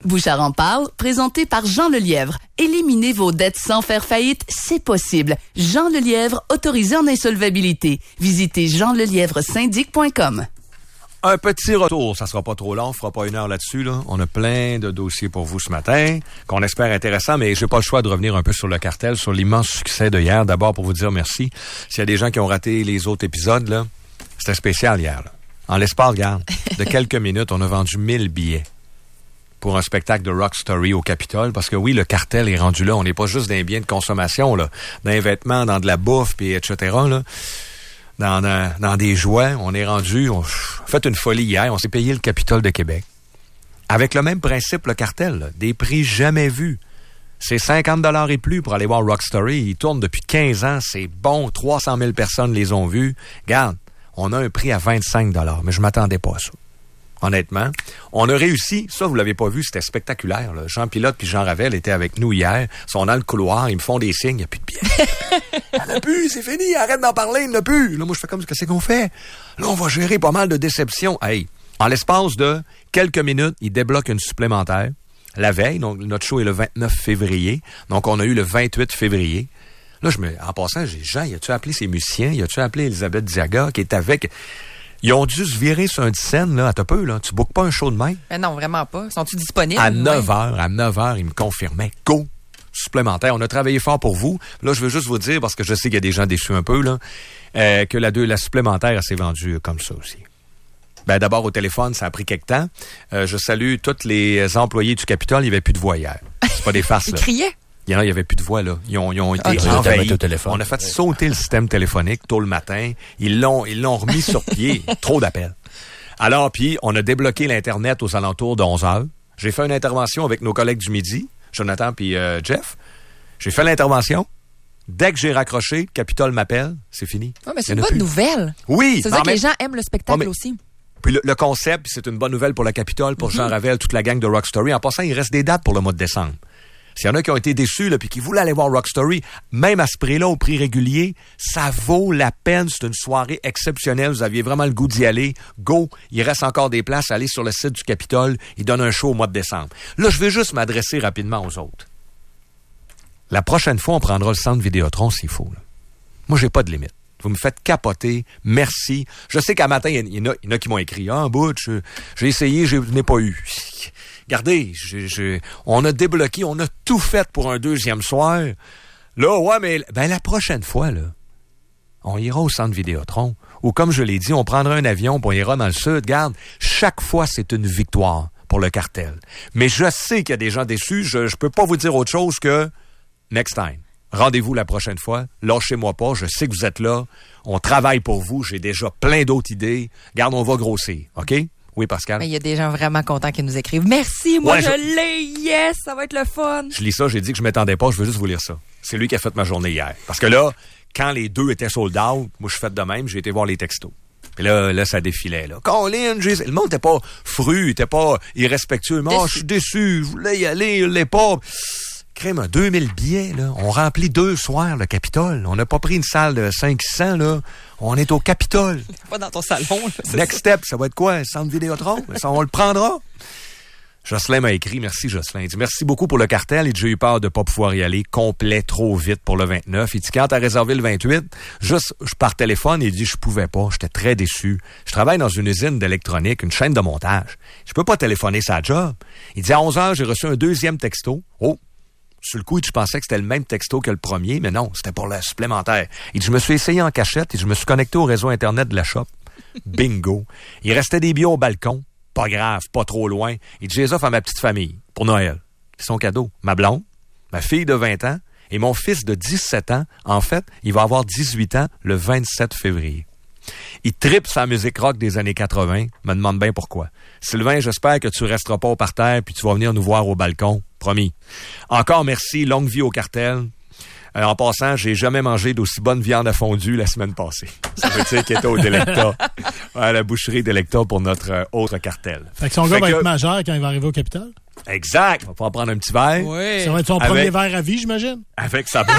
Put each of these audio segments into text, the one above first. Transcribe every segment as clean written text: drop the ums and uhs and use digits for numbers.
Bouchard en parle, présenté par Jean Lelièvre. Éliminez vos dettes sans faire faillite, c'est possible. Jean Lelièvre, autorisé en insolvabilité. Visitez jeanlelièvresyndic.com. Un petit retour, ça sera pas trop long, on fera pas 1 heure là-dessus. Là. On a plein de dossiers pour vous ce matin, qu'on espère intéressants, mais j'ai pas le choix de revenir un peu sur le cartel, sur l'immense succès de hier. D'abord pour vous dire merci. S'il y a des gens qui ont raté les autres épisodes, là, c'était spécial hier. Là. En l'espace, regarde, de quelques minutes, on a vendu 1000 billets pour un spectacle de Rock Story au Capitole, parce que oui, le cartel est rendu là. On n'est pas juste dans les biens de consommation, là, dans les vêtements, dans de la bouffe, puis etc., là. Dans des jouets, on est rendu, on a fait une folie hier, on s'est payé le Capitole de Québec. Avec le même principe, le cartel, là, des prix jamais vus. C'est 50 $ et plus pour aller voir Rock Story. Il tourne depuis 15 ans, c'est bon, 300 000 personnes les ont vus. Regarde, on a un prix à 25 $, mais je m'attendais pas à ça. Honnêtement, on a réussi, ça vous l'avez pas vu, c'était spectaculaire. Là. Jean Pilote puis Jean Ravel étaient avec nous hier, ils sont dans le couloir, ils me font des signes, il n'y a plus de billets. Il n'y en a plus, c'est fini, arrête d'en parler, il n'y en a plus. Là, moi je fais comme, qu'est-ce qu'on fait? Là, on va gérer pas mal de déceptions. Hey, en l'espace de quelques minutes, ils débloquent une supplémentaire. La veille, donc notre show est le 29 février, donc on a eu le 28 février. Là, en passant, j'ai dit, Jean, y a-tu appelé ses musiciens? Y a-tu appelé Elisabeth Diaga qui est avec... Ils ont dû se virer sur un 10 scènes, là, à peu peu, là. Tu bookes pas un show de même? Mais non, vraiment pas. Sont-ils disponibles? À 9h, ils me confirmaient. Go! Supplémentaire. On a travaillé fort pour vous. Là, je veux juste vous dire, parce que je sais qu'il y a des gens déçus un peu, là, que la supplémentaire, elle s'est vendue comme ça aussi. Ben, d'abord, au téléphone, ça a pris quelque temps. Je salue tous les employés du Capitole. Il n'y avait plus de voix hier. C'est pas des farces, là. Ils criaient? Il n'y avait plus de voix, là. Ils ont été envahis. On a fait sauter le système téléphonique tôt le matin. Ils l'ont remis sur pied. Trop d'appels. Alors, puis, on a débloqué l'Internet aux alentours de 11h. J'ai fait une intervention avec nos collègues du midi, Jonathan puis Jeff. J'ai fait l'intervention. Dès que j'ai raccroché, Capitole m'appelle. C'est fini. Oui, mais c'est une bonne nouvelle. Oui. C'est ça que les gens aiment le spectacle aussi. Puis le concept, c'est une bonne nouvelle pour le Capitole, pour Jean Ravel, toute la gang de Rock Story. En passant, il reste des dates pour le mois de décembre. S'il y en a qui ont été déçus, là, puis qui voulaient aller voir Rock Story, même à ce prix-là, au prix régulier, ça vaut la peine. C'est une soirée exceptionnelle. Vous aviez vraiment le goût d'y aller. Go! Il reste encore des places. Allez sur le site du Capitole. Ils donnent un show au mois de décembre. Là, je vais juste m'adresser rapidement aux autres. La prochaine fois, on prendra le centre Vidéotron s'il faut. Là. Moi, j'ai pas de limite. Vous me faites capoter. Merci. Je sais qu'à matin, il y en a qui m'ont écrit. Ah, Butch, j'ai essayé, je n'ai pas eu. Regardez, on a débloqué, on a tout fait pour un deuxième soir. Là, ouais, mais la prochaine fois, là, on ira au centre Vidéotron. Ou comme je l'ai dit, on prendra un avion, puis on ira dans le sud. Regarde, chaque fois, c'est une victoire pour le cartel. Mais je sais qu'il y a des gens déçus. Je peux pas vous dire autre chose que next time. Rendez-vous la prochaine fois. Lâchez-moi pas. Je sais que vous êtes là. On travaille pour vous. J'ai déjà plein d'autres idées. Regarde, on va grossir. OK? Oui, Pascal? Il y a des gens vraiment contents qui nous écrivent. Merci, moi, je l'ai. Yes, ça va être le fun. Je lis ça, j'ai dit que je m'attendais pas. Je veux juste vous lire ça. C'est lui qui a fait ma journée hier. Parce que là, quand les deux étaient sold out, moi, je suis fait de même. J'ai été voir les textos. Puis là, ça défilait, là. Colin, le monde était pas fru, était pas irrespectueux. Oh, je suis déçu. Je voulais y aller, je l'ai pas. Crème, 2000 billets, là. On remplit 2 soirs le Capitole. On n'a pas pris une salle de 500, là. On est au Capitole. Pas dans ton salon, là. Next step, ça va être quoi? Un centre Vidéotron? Ça, on le prendra. Jocelyn m'a écrit. Merci, Jocelyn. Il dit, merci beaucoup pour le cartel. Il dit, j'ai eu peur de pas pouvoir y aller complet trop vite pour le 29. Il dit, quand t'as réservé le 28, juste, je par téléphone, il dit, je pouvais pas. J'étais très déçu. Je travaille dans une usine d'électronique, une chaîne de montage. Je peux pas téléphoner sa job. Il dit, à 11h, j'ai reçu un deuxième texto. Oh! Sur le coup, je pensais que c'était le même texto que le premier, mais non, c'était pour le supplémentaire. Il dit, je me suis essayé en cachette et je me suis connecté au réseau Internet de la shop. Bingo. Il restait des billets au balcon. Pas grave, pas trop loin. Il dit, j'ai les offre à ma petite famille pour Noël. C'est son cadeau. Ma blonde, ma fille de 20 ans et mon fils de 17 ans. En fait, il va avoir 18 ans le 27 février. Il tripe sa musique rock des années 80. Me demande bien pourquoi. Sylvain, j'espère que tu resteras pas au parterre puis tu vas venir nous voir au balcon. Promis. Encore merci. Longue vie au cartel. En passant, j'ai jamais mangé d'aussi bonne viande à fondue la semaine passée. Ça veut dire qu'il était au Delecta. À la boucherie Delecta pour notre autre cartel. Fait que son gars va être majeur quand il va arriver au Capitole. Exact. On va pouvoir prendre un petit verre. Oui. Ça va être son premier verre à vie, j'imagine. Avec sa...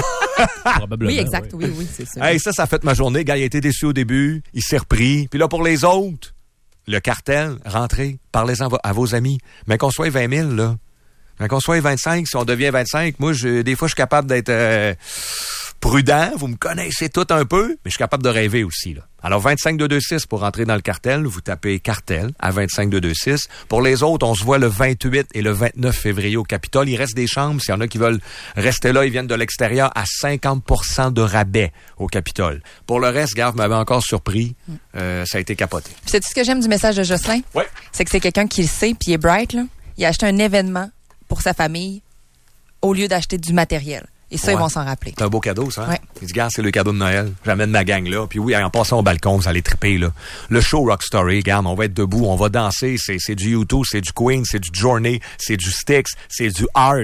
Oui, exact. Oui, c'est ça. Hey, ça fait ma journée. Le gars, il a été déçu au début. Il s'est repris. Puis là, pour les autres, le cartel, rentrez, parlez-en à vos amis. Mais qu'on soit 20 000, là. Quand on soit 25, si on devient 25, moi, des fois, je suis capable d'être prudent. Vous me connaissez tout un peu, mais je suis capable de rêver aussi, là. Alors, 25226 pour rentrer dans le cartel. Vous tapez cartel à 25226. Pour les autres, on se voit le 28 et le 29 février au Capitole. Il reste des chambres. S'il y en a qui veulent rester là, ils viennent de l'extérieur à 50% de rabais au Capitole. Pour le reste, Garde m'avait encore surpris. Ça a été capoté. Puis sais-tu ce que j'aime du message de Jocelyn? Oui. C'est que c'est quelqu'un qui le sait, puis il est bright, là. Il a acheté un événement pour sa famille au lieu d'acheter du matériel. Et ça, ils vont s'en rappeler. C'est un beau cadeau, ça. Hein? Ouais. Il dit, regarde, c'est le cadeau de Noël. J'amène ma gang là. Puis oui, en passant au balcon, vous allez triper, là. Le show Rock Story, regarde, on va être debout, on va danser. C'est du U2, c'est du Queen, c'est du Journey, c'est du Styx, c'est du Hard.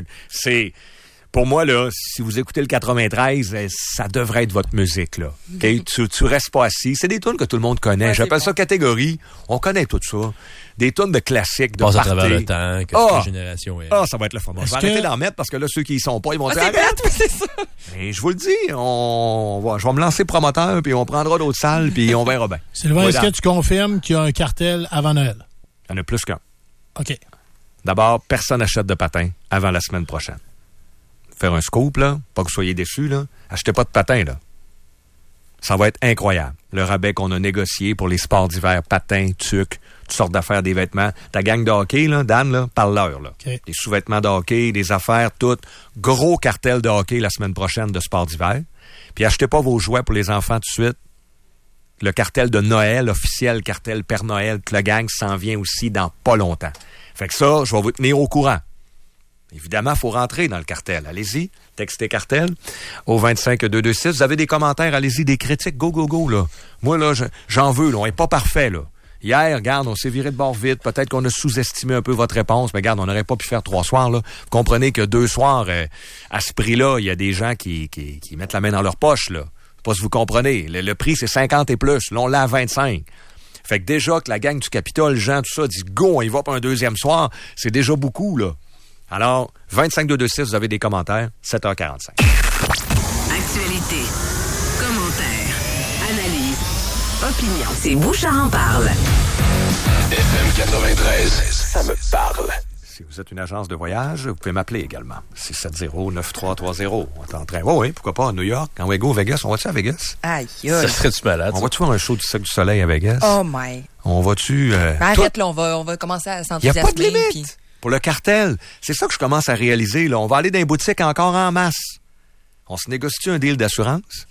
Pour moi, là, si vous écoutez le 93, ça devrait être votre musique, là. Okay? Tu restes pas assis. C'est des tunes que tout le monde connaît. J'appelle ça catégorie. On connaît tout ça. Des tunes de classiques, de passe party. à travers le temps, que la génération est. Ça va être le fun. On va arrêter d'en mettre parce que là, ceux qui y sont pas, ils vont dire arrête. C'est ça. Mais je vous le dis, je vais me lancer promoteur, puis on prendra d'autres salles, puis on verra bien. Sylvain, est-ce que tu confirmes qu'il y a un cartel avant Noël? Il y en a plus qu'un. OK. D'abord, personne n'achète de patins avant la semaine prochaine. Faire un scoop, là, pas que vous soyez déçus, là. Achetez pas de patins, là. Ça va être incroyable. Le rabais qu'on a négocié pour les sports d'hiver, patins, tucs, toutes sortes d'affaires, des vêtements. Ta gang de hockey, là, Dan, là, parle-leur, là. Okay. Des sous-vêtements de hockey, des affaires, toutes. Gros cartel de hockey la semaine prochaine de sports d'hiver. Puis achetez pas vos jouets pour les enfants tout de suite. Le cartel de Noël, officiel cartel Père Noël, que la gang s'en vient aussi dans pas longtemps. Fait que ça, je vais vous tenir au courant. Évidemment, il faut rentrer dans le cartel. Allez-y, textez cartel au 25226. Vous avez des commentaires, allez-y, des critiques, go, là. Moi, là, j'en veux, là. On n'est pas parfait, là. Hier, regarde, on s'est viré de bord vite. Peut-être qu'on a sous-estimé un peu votre réponse, mais regarde, on n'aurait pas pu faire 3 soirs, là. Vous comprenez que 2 soirs, à ce prix-là, il y a des gens qui mettent la main dans leur poche, là. Pas si vous comprenez. Le prix, c'est 50 et plus. Là, on l'a à 25. Fait que déjà que la gang du Capitole, Jean, tout ça, dit go, on y va pour un deuxième soir, c'est déjà beaucoup, là. Alors, 25226, vous avez des commentaires, 7h45. Actualité, commentaires, analyse, opinion. C'est Bouchard en parle. FM 93, ça me parle. Si vous êtes une agence de voyage, vous pouvez m'appeler également. 670-9330. On est en train. Oui, pourquoi pas, à New York, en Wego, Vegas. On va-tu à Vegas? Aïe, Ça serait-tu malade? On va-tu voir un show du Cirque du Soleil à Vegas? Oh my. On va-tu... Arrête, là, on va commencer à Il n'y a s'enthousiasmer. pas de limite. Puis... Pour le cartel. C'est ça que je commence à réaliser, là. On va aller dans les boutiques encore en masse. On se négocie un deal d'assurance?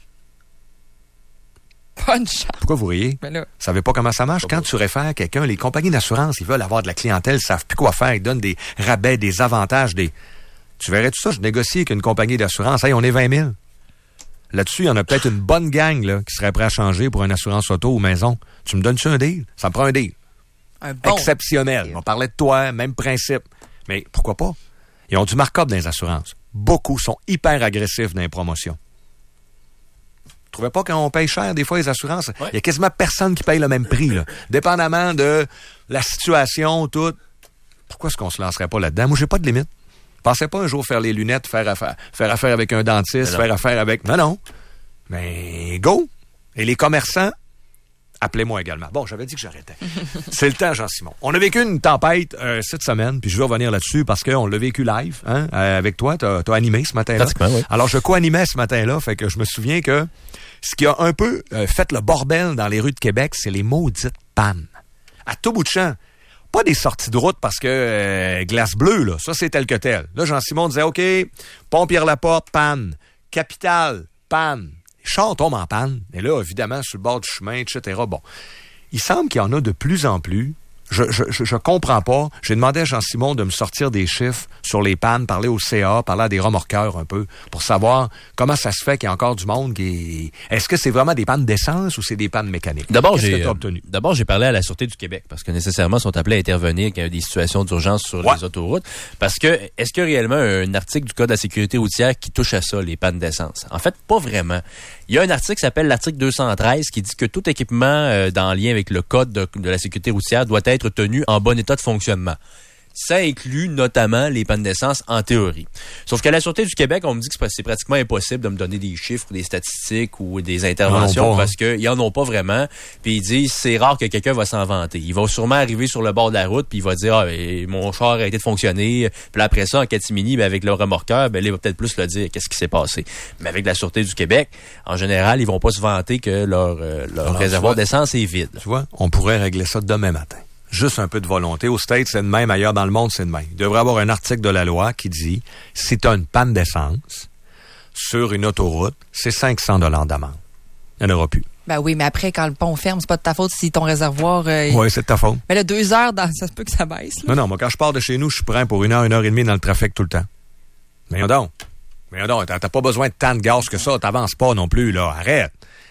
Bonne chance. Pourquoi vous riez? Ben là. Vous savez pas comment ça marche? Quand tu réfères quelqu'un, les compagnies d'assurance, ils veulent avoir de la clientèle, ils savent plus quoi faire. Ils donnent des rabais, des avantages, Tu verrais tout ça? Je négocie avec une compagnie d'assurance. Hey, on est 20 000. Là-dessus, il y en a peut-être une bonne gang là, qui serait prêt à changer pour une assurance auto ou maison. Tu me donnes-tu un deal? Ça me prend un deal. Un bon. Exceptionnel. On parlait de toi, même principe. Mais pourquoi pas? Ils ont du markup dans les assurances. Beaucoup sont hyper agressifs dans les promotions. Vous trouvez pas qu'on paye cher des fois les assurances? Il y a quasiment personne qui paye le même prix, là. Dépendamment de la situation, tout. Pourquoi est-ce qu'on se lancerait pas là-dedans? Moi, j'ai pas de limite. Pensez pas un jour faire les lunettes, faire affaire avec un dentiste, faire affaire avec... Non. Mais go! Et les commerçants, appelez-moi également. Bon, j'avais dit que j'arrêtais. C'est le temps, Jean-Simon. On a vécu une tempête cette semaine, puis je vais revenir là-dessus parce qu'on l'a vécu live, hein, avec toi. T'as animé ce matin-là. Oui. Alors, je co-animais ce matin-là, fait que je me souviens que ce qui a un peu fait le bordel dans les rues de Québec, c'est les maudites pannes. À tout bout de champ. Pas des sorties de route parce que glace bleue, là, ça c'est tel que tel. Là, Jean-Simon disait, OK, pont Pierre-Laporte, panne. Capitale, panne. Les chars tombent en panne. Et là, évidemment, sur le bord du chemin, etc. Bon, il semble qu'il y en a de plus en plus. Je comprends pas. J'ai demandé à Jean-Simon de me sortir des chiffres sur les pannes, parler au CA, parler à des remorqueurs un peu, pour savoir comment ça se fait qu'il y a encore du monde qui... Est-ce que c'est vraiment des pannes d'essence ou c'est des pannes mécaniques? D'abord, j'ai parlé à la Sûreté du Québec, parce que nécessairement, ils sont appelés à intervenir quand il y a des situations d'urgence sur les autoroutes. Parce que, est-ce qu'il y a réellement un article du Code de la sécurité routière qui touche à ça, les pannes d'essence? En fait, pas vraiment. Il y a un article qui s'appelle l'article 213 qui dit que tout équipement en lien avec le Code de la sécurité routière doit être tenu en bon état de fonctionnement. Ça inclut notamment les pannes d'essence en théorie. Sauf qu'à la Sûreté du Québec, on me dit que c'est pratiquement impossible de me donner des chiffres, des statistiques ou des interventions parce qu'ils en ont pas vraiment. Puis ils disent c'est rare que quelqu'un va s'en vanter. Il va sûrement arriver sur le bord de la route puis il va dire mon char a arrêté de fonctionner. Puis là, après ça, en catimini, avec le remorqueur, là, il va peut-être plus le dire qu'est-ce qui s'est passé. Mais avec la Sûreté du Québec, en général, ils vont pas se vanter que leur réservoir d'essence est vide. Tu vois, on pourrait régler ça demain matin. Juste un peu de volonté. Aux States, c'est de même. Ailleurs dans le monde, c'est de même. Il devrait y avoir un article de la loi qui dit si tu as une panne d'essence sur une autoroute, c'est 500 $ d'amende. Il n'y en aura plus. Ben oui, mais après, quand le pont ferme, c'est pas de ta faute si ton réservoir... Oui, c'est de ta faute. Mais là, 2 heures, ça se peut que ça baisse. Là. Non, moi, quand je pars de chez nous, je suis prêt pour 1 heure et demie dans le trafic tout le temps. Mais donc, t'as pas besoin de tant de gaz que ça. T'avances pas non plus, là. Arrête.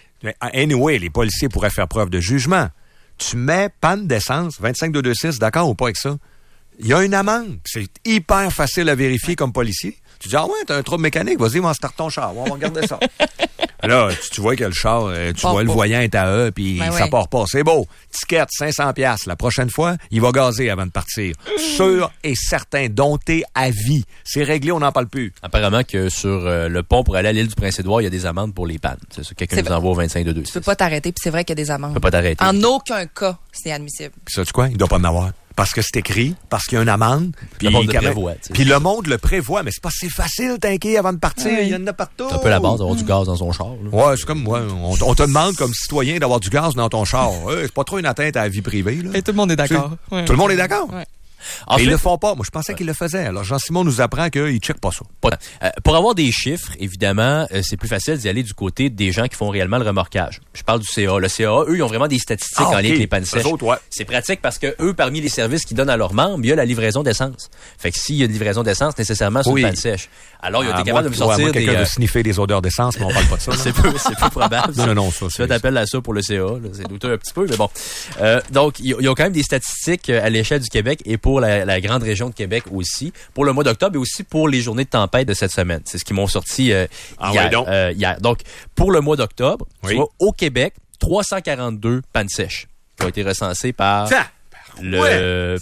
Anyway, les policiers pourraient faire preuve de jugement. Tu mets panne d'essence, 25226, d'accord ou pas avec ça? Il y a une amende. C'est hyper facile à vérifier comme policier. Tu dis, t'as un trouble mécanique, vas-y, on va start ton char, on va regarder ça. Là, tu vois que le char, le voyant est à eux, puis ça part pas. C'est beau. Ticket, 500$. La prochaine fois, il va gazer avant de partir. Sûr et certain, dompté à vie. C'est réglé, on n'en parle plus. Apparemment que sur le pont pour aller à l'île du Prince-Édouard, il y a des amendes pour les pannes. C'est ça, quelqu'un nous envoie au 25-226. Tu peux pas t'arrêter, puis c'est vrai qu'il y a des amendes. Tu peux pas t'arrêter. En aucun cas, c'est admissible. Puis ça, tu quoi? Il doit pas en avoir. Parce que c'est écrit, parce qu'il y a une amende. Puis le monde le prévoit. Puis le monde le prévoit, mais c'est pas si facile, t'inquiète, avant de partir. Il y en a partout. C'est un peu la base d'avoir du gaz dans son char. Là. Ouais, c'est comme moi. On te demande comme citoyen d'avoir du gaz dans ton char. C'est pas trop une atteinte à la vie privée. Là. Et tout le monde est d'accord. Tout le monde est d'accord? Ouais. Et ils le font pas. Moi, je pensais qu'ils le faisaient. Alors, Jean-Simon nous apprend qu'ils ne checkent pas ça. Pour avoir des chiffres, évidemment, c'est plus facile d'y aller du côté des gens qui font réellement le remorquage. Je parle du CA. Le CA, eux, ils ont vraiment des statistiques en lien avec les pannes sèches. C'est pratique parce que eux, parmi les services qu'ils donnent à leurs membres, il y a la livraison d'essence. Fait que s'il y a une livraison d'essence, nécessairement, c'est une panne sèche. Alors, ils ont été capables de me sortir quelqu'un de sniffer des odeurs d'essence, mais on parle pas de ça. c'est peu probable. Non, ça. Tu fais appel à ça pour le CA. Là, c'est douteux un petit peu, mais bon. Donc, ils ont quand même des statistiques à l'échelle du Québec et pour la grande région de Québec aussi, pour le mois d'octobre et aussi pour les journées de tempête de cette semaine. C'est ce qu'ils m'ont sorti hier. Donc, pour le mois d'octobre, tu vois, au Québec, 342 pannes sèches qui ont été recensées par le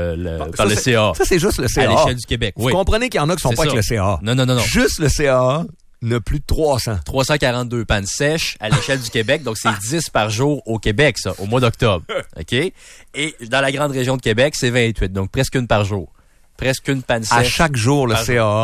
CA. Ça, c'est juste le CA. À l'échelle du Québec. Vous comprenez qu'il y en a qui sont pas avec le CA. Non. Juste le CA n'a plus de 300. 342 pannes sèches à l'échelle du Québec. Donc, c'est 10 par jour au Québec, ça, au mois d'octobre. OK? Et dans la grande région de Québec, c'est 28. Donc, presque une par jour. Presque une panne sèche. À chaque jour, le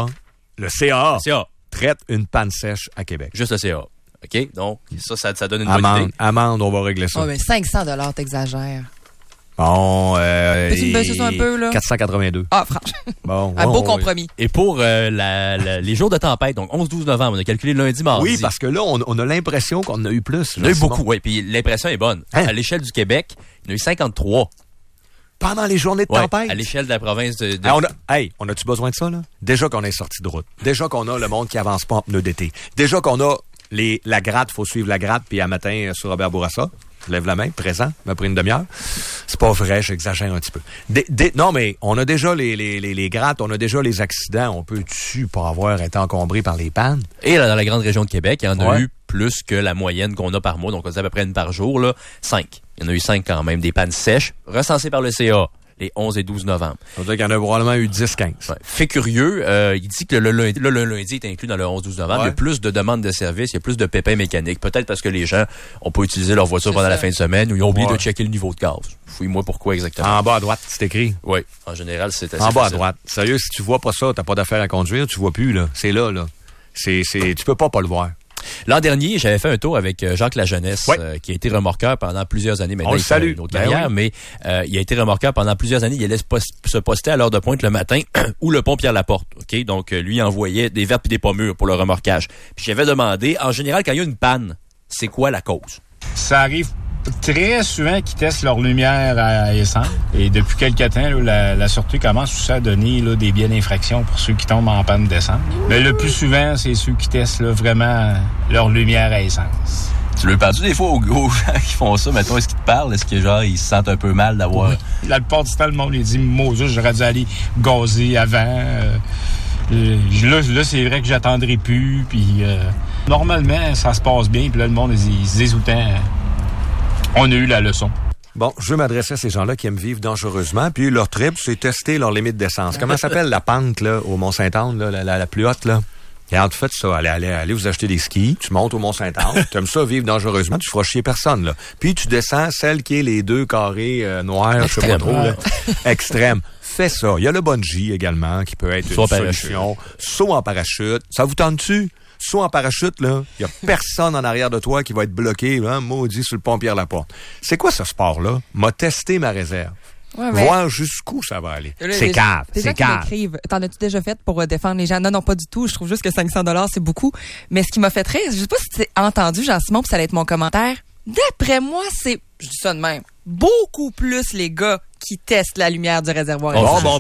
CA traite une panne sèche à Québec. Juste le CA. OK? Donc, ça donne une bonne idée. Amende, on va régler ça. Oh, mais 500$, t'exagères. Bon, peux-tu me baisser ça un peu, là? 482. Ah, franchement. Bon, un beau compromis. Et pour les jours de tempête, donc 11-12 novembre, on a calculé lundi, mardi. Oui, parce que là, on a l'impression qu'on en a eu plus. On a eu beaucoup, oui. Puis l'impression est bonne. À l'échelle du Québec, il y en a eu 53. Pendant les journées de tempête? À l'échelle de la province de... on a-tu besoin de ça, là? Déjà qu'on est sorti de route. Déjà qu'on a le monde qui avance pas en pneus d'été. Déjà qu'on a la gratte, faut suivre la gratte, puis à matin sur Robert Bourassa. Je lève la main, présent, m'a pris une demi-heure. C'est pas vrai, j'exagère un petit peu. Non, mais on a déjà les grattes, on a déjà les accidents. On peut-tu pas avoir été encombré par les pannes? Et là, dans la grande région de Québec, il y en a eu plus que la moyenne qu'on a par mois. Donc, on dit à peu près une par jour, là. 5. Il y en a eu 5 quand même, des pannes sèches, recensées par le CA. Les 11 et 12 novembre. Ça veut dire qu'il y en a probablement eu 10-15. Ouais. Fait curieux, il dit que le lundi est inclus dans le 11-12 novembre. Il y a plus de demandes de services, il y a plus de pépins mécaniques. Peut-être parce que les gens n'ont pas utilisé leur voiture pendant la fin de semaine ou ils ont oublié de checker le niveau de gaz. Fouille-moi pourquoi exactement. En bas à droite, c'est écrit. Oui, en général, c'est assez en bas facile. à droite. Sérieux, si tu vois pas ça, t'as pas d'affaire à conduire, tu vois plus, là. C'est là. Tu peux pas le voir. L'an dernier, j'avais fait un tour avec Jacques Lajeunesse, qui a été remorqueur pendant plusieurs années. Maintenant, on le salue. Une autre carrière, mais il a été remorqueur pendant plusieurs années. Il allait se poster à l'heure de pointe le matin ou le pont Pierre-Laporte. OK? Donc, lui envoyait des verres et des pommures pour le remorquage. Puis j'avais demandé, en général, quand il y a une panne, c'est quoi la cause? Ça arrive très souvent qu'ils testent leur lumière à essence. Et depuis quelque temps, là, la Sûreté commence aussi à donner des billets d'infraction pour ceux qui tombent en panne d'essence. Mais le plus souvent, c'est ceux qui testent vraiment leur lumière à essence. Tu le parles des fois aux gens qui font ça, mettons, est-ce qu'ils te parlent? Est-ce que genre ils se sentent un peu mal d'avoir... Oui. La plupart du temps, le monde les dit « Moses, j'aurais dû aller gazer avant. Là, c'est vrai que j'attendrai plus. » Puis normalement, ça se passe bien. Puis là, le monde, ils se disent tout le temps... On a eu la leçon. Bon, je veux m'adresser à ces gens-là qui aiment vivre dangereusement, puis leur trip, c'est tester leur limite d'essence. Comment s'appelle la pente, là, au Mont-Saint-Anne, là, la plus haute, là? Regarde, faites ça. Allez vous acheter des skis, tu montes au Mont-Saint-Anne, tu aimes ça vivre dangereusement, tu feras chier personne, là. Puis tu descends celle qui est les 2 carrés noirs, je sais pas trop, là. Extrême. Fais ça. Il y a le bungee également, qui peut être une solution. Saut en parachute. Ça vous tente-tu? Saut en parachute, là, il y a personne en arrière de toi qui va être bloqué, hein, maudit sur le pont Pierre-Laporte. C'est quoi ce sport-là? M'a testé ma réserve. Ouais, voir jusqu'où ça va aller. C'est cave. C'est cave. T'en as-tu déjà fait pour défendre les gens? Non, pas du tout. Je trouve juste que 500$, c'est beaucoup. Mais ce qui m'a fait rire, je sais pas si tu as entendu, Jean-Simon, puis ça allait être mon commentaire. D'après moi, je dis ça de même, beaucoup plus les gars qui testent la lumière du réservoir. Bon.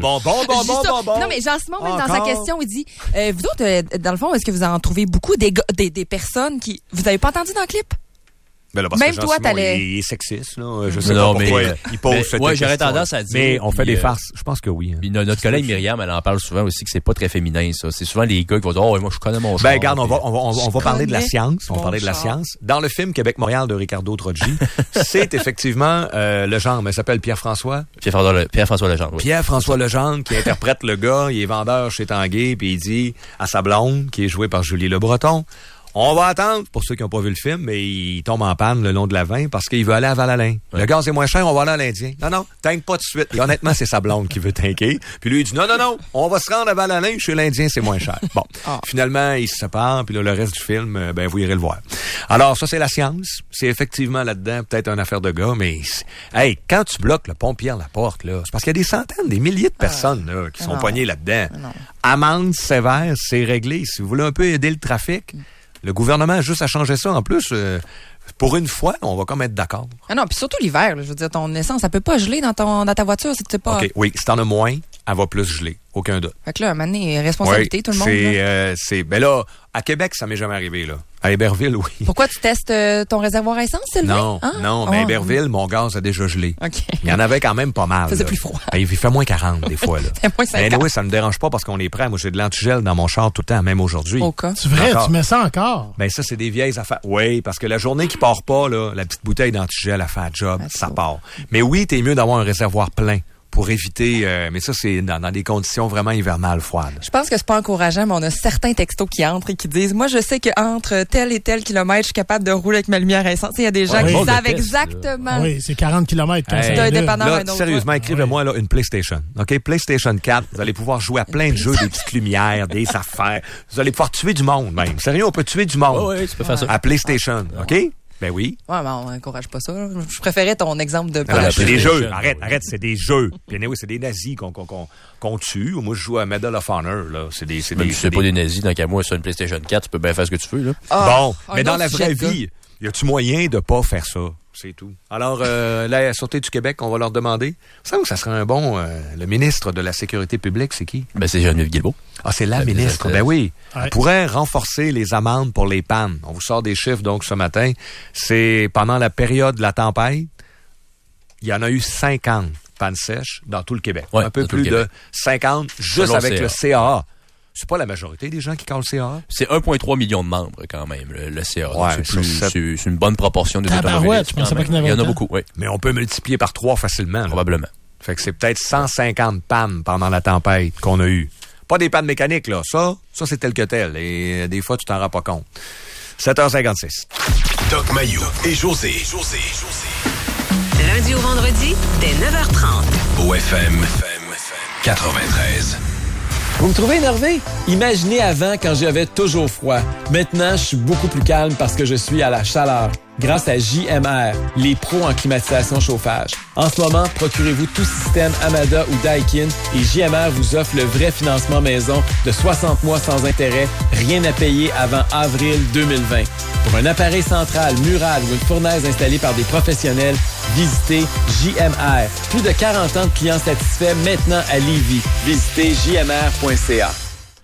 Non, mais Jean-Simon, même dans sa question, il dit, vous autres, dans le fond, est-ce que vous en trouvez beaucoup des personnes qui... Vous avez pas entendu dans le clip? Ben là, parce même que toi, t'allais... il est sexiste, là. Je sais pas pourquoi il pose cette question. J'aurais tendance à dire. Mais on fait des farces. Je pense que oui. Hein. Puis notre collègue Myriam, elle en parle souvent aussi que c'est pas très féminin, ça. C'est souvent les gars qui vont dire, moi, je connais mon char. Ben, regarde, on va parler de la science. On va parler de la science. Dans le film Québec-Montréal de Ricardo Troggi, c'est effectivement, le genre, mais il s'appelle Pierre-François. Pierre-François Legendre, oui. Pierre-François Legendre, qui interprète le gars, il est vendeur chez Tanguay, puis il dit à sa blonde, qui est jouée par Julie Le Breton, on va attendre, pour ceux qui n'ont pas vu le film, mais il tombe en panne le long de la 20 parce qu'il veut aller à Val-Alain. Ouais. Le gaz est moins cher, on va aller à l'Indien. Non, tank pas tout de suite. Et honnêtement, c'est sa blonde qui veut tanker. Puis lui, il dit non, on va se rendre à Val-Alain, chez l'Indien, c'est moins cher. Bon, Finalement, ils se séparent, puis là, le reste du film, vous irez le voir. Alors, ça, c'est la science. C'est effectivement là-dedans peut-être une affaire de gars, mais hey, quand tu bloques le pont Pierre-Laporte, là, c'est parce qu'il y a des centaines, des milliers de personnes là, qui sont poignées là-dedans. Amende sévère, c'est réglé. Si vous voulez un peu aider le trafic... Le gouvernement a juste à changer ça. En plus, pour une fois, on va comme être d'accord. Ah non, puis surtout l'hiver, là, je veux dire, ton essence, ça peut pas geler dans ta voiture si tu sais pas... OK, oui, si t'en as moins, elle va plus geler. Aucun doute. Fait que là, à un moment donné, responsabilité, tout le monde. Ben là, à Québec, ça m'est jamais arrivé, là. À Héberville, oui. Pourquoi tu testes ton réservoir à essence, Sylvain? Non, mais à Héberville, mon gaz a déjà gelé. OK. Il y en avait quand même pas mal. Ça faisait plus froid. Il fait moins 40 des fois, là. C'est moins 50. Mais oui, ça me dérange pas parce qu'on est prêt. Moi, j'ai de l'antigel dans mon char tout le temps, même aujourd'hui. Au cas. C'est vrai, tu mets ça encore? Ben ça, c'est des vieilles affaires. Oui, parce que la journée qui part pas, là, la petite bouteille d'antigel, elle fait un job, ça part. Mais oui, t'es mieux d'avoir un réservoir plein. Pour éviter, mais ça, c'est dans des conditions vraiment hivernales froides. Je pense que c'est pas encourageant, mais on a certains textos qui entrent et qui disent, moi, je sais qu'entre tel et tel kilomètre, je suis capable de rouler avec ma lumière à essence. Il y a des gens qui savent exactement. Oui, c'est 40 kilomètres. Sérieusement, écrivez-moi là, une PlayStation. OK? PlayStation 4, vous allez pouvoir jouer à plein de jeux, des petites lumières, des affaires. Vous allez pouvoir tuer du monde, même. Sérieux, on peut tuer du monde. Oui, tu peux faire ça. À PlayStation. OK? Ben oui. Ouais, mais on n'encourage pas ça. Je préférais ton exemple de... c'est des jeux. Arrête, c'est des jeux. Puis oui, c'est des nazis qu'on tue. Moi, je joue à Medal of Honor, là. C'est pas des nazis, donc à moi, sur une PlayStation 4, tu peux bien faire ce que tu veux, là. Mais dans la vraie vie, y a-tu moyen de pas faire ça? C'est tout. Alors, la Sûreté du Québec, on va leur demander. Ça serait un bon... le ministre de la Sécurité publique, c'est qui? Ben, c'est Geneviève Guilbeault. Ah, c'est la ministre. Ben oui. Ouais. Elle pourrait renforcer les amendes pour les pannes. On vous sort des chiffres, donc, ce matin. C'est pendant la période de la tempête, il y en a eu 50 pannes sèches dans tout le Québec. Ouais, un peu plus de 50, juste selon avec le CAA. C'est pas la majorité des gens qui calent le CAA. C'est 1,3 million de membres, quand même, le CAA. Ouais, c'est une bonne proportion des automobilistes. Je pensais pas qu'il y en avait. Il y en a beaucoup, oui. Mais on peut multiplier par 3 facilement. Probablement. Là. Fait que c'est peut-être 150 pannes pendant la tempête qu'on a eu. Pas des pannes mécaniques, là. Ça c'est tel que tel. Et des fois, tu t'en rends pas compte. 7h56. Doc Mayou et José. Lundi au vendredi, dès 9h30. Au FM 93. Vous me trouvez énervé? Imaginez avant quand j'avais toujours froid. Maintenant, je suis beaucoup plus calme parce que je suis à la chaleur. Grâce à JMR, les pros en climatisation chauffage. En ce moment, procurez-vous tout système Amada ou Daikin et JMR vous offre le vrai financement maison de 60 mois sans intérêt, rien à payer avant avril 2020. Pour un appareil central, mural ou une fournaise installée par des professionnels, visitez JMR. Plus de 40 ans de clients satisfaits maintenant à Lévis. Visitez jmr.ca.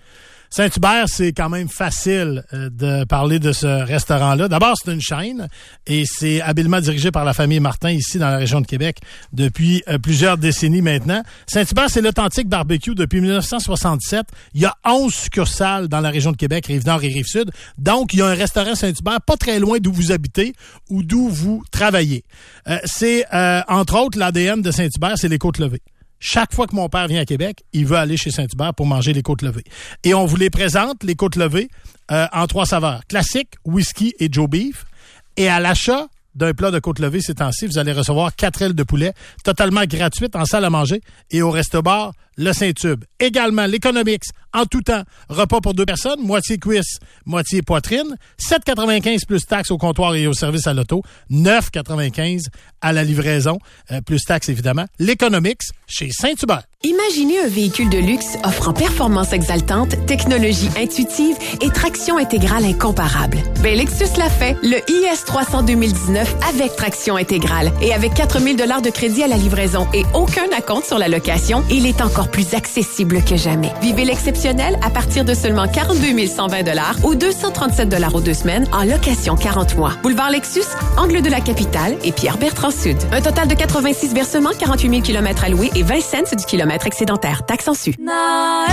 Saint-Hubert, c'est quand même facile de parler de ce restaurant-là. D'abord, c'est une chaîne et c'est habilement dirigé par la famille Martin ici dans la région de Québec depuis plusieurs décennies maintenant. Saint-Hubert, c'est l'authentique barbecue depuis 1967. Il y a 11 succursales dans la région de Québec, Rive-Nord et Rive-Sud. Donc, il y a un restaurant Saint-Hubert pas très loin d'où vous habitez ou d'où vous travaillez. C'est, entre autres, l'ADN de Saint-Hubert, c'est les côtes levées. Chaque fois que mon père vient à Québec, il veut aller chez Saint-Hubert pour manger les côtes levées. Et on vous les présente, les côtes levées, en 3 saveurs. Classique, whisky et Joe Beef. Et à l'achat d'un plat de côtes levées ces temps-ci, vous allez recevoir 4 ailes de poulet totalement gratuites en salle à manger et au Resto-Bar le Saint-Tube. Également, l'Economix, en tout temps, repas pour 2 personnes, moitié cuisse, moitié poitrine, 7,95 plus taxes au comptoir et au service à l'auto, 9,95 à la livraison, plus taxes évidemment. L'Economix chez Saint-Hubert. Imaginez un véhicule de luxe offrant performance exaltante, technologie intuitive et traction intégrale incomparable. Ben Lexus l'a fait, le IS300 2019 avec traction intégrale et avec 4 000 $ de crédit à la livraison et aucun acompte sur la location, il est encore plus accessible que jamais. Vivez l'exceptionnel à partir de seulement 42 120 $ ou 237 $ aux 2 semaines en location 40 mois. Boulevard Lexus, angle de la capitale et Pierre-Bertrand Sud. Un total de 86 versements, 48 000 km à louer et 20 cents du kilomètre excédentaire. Taxe en su. Noël.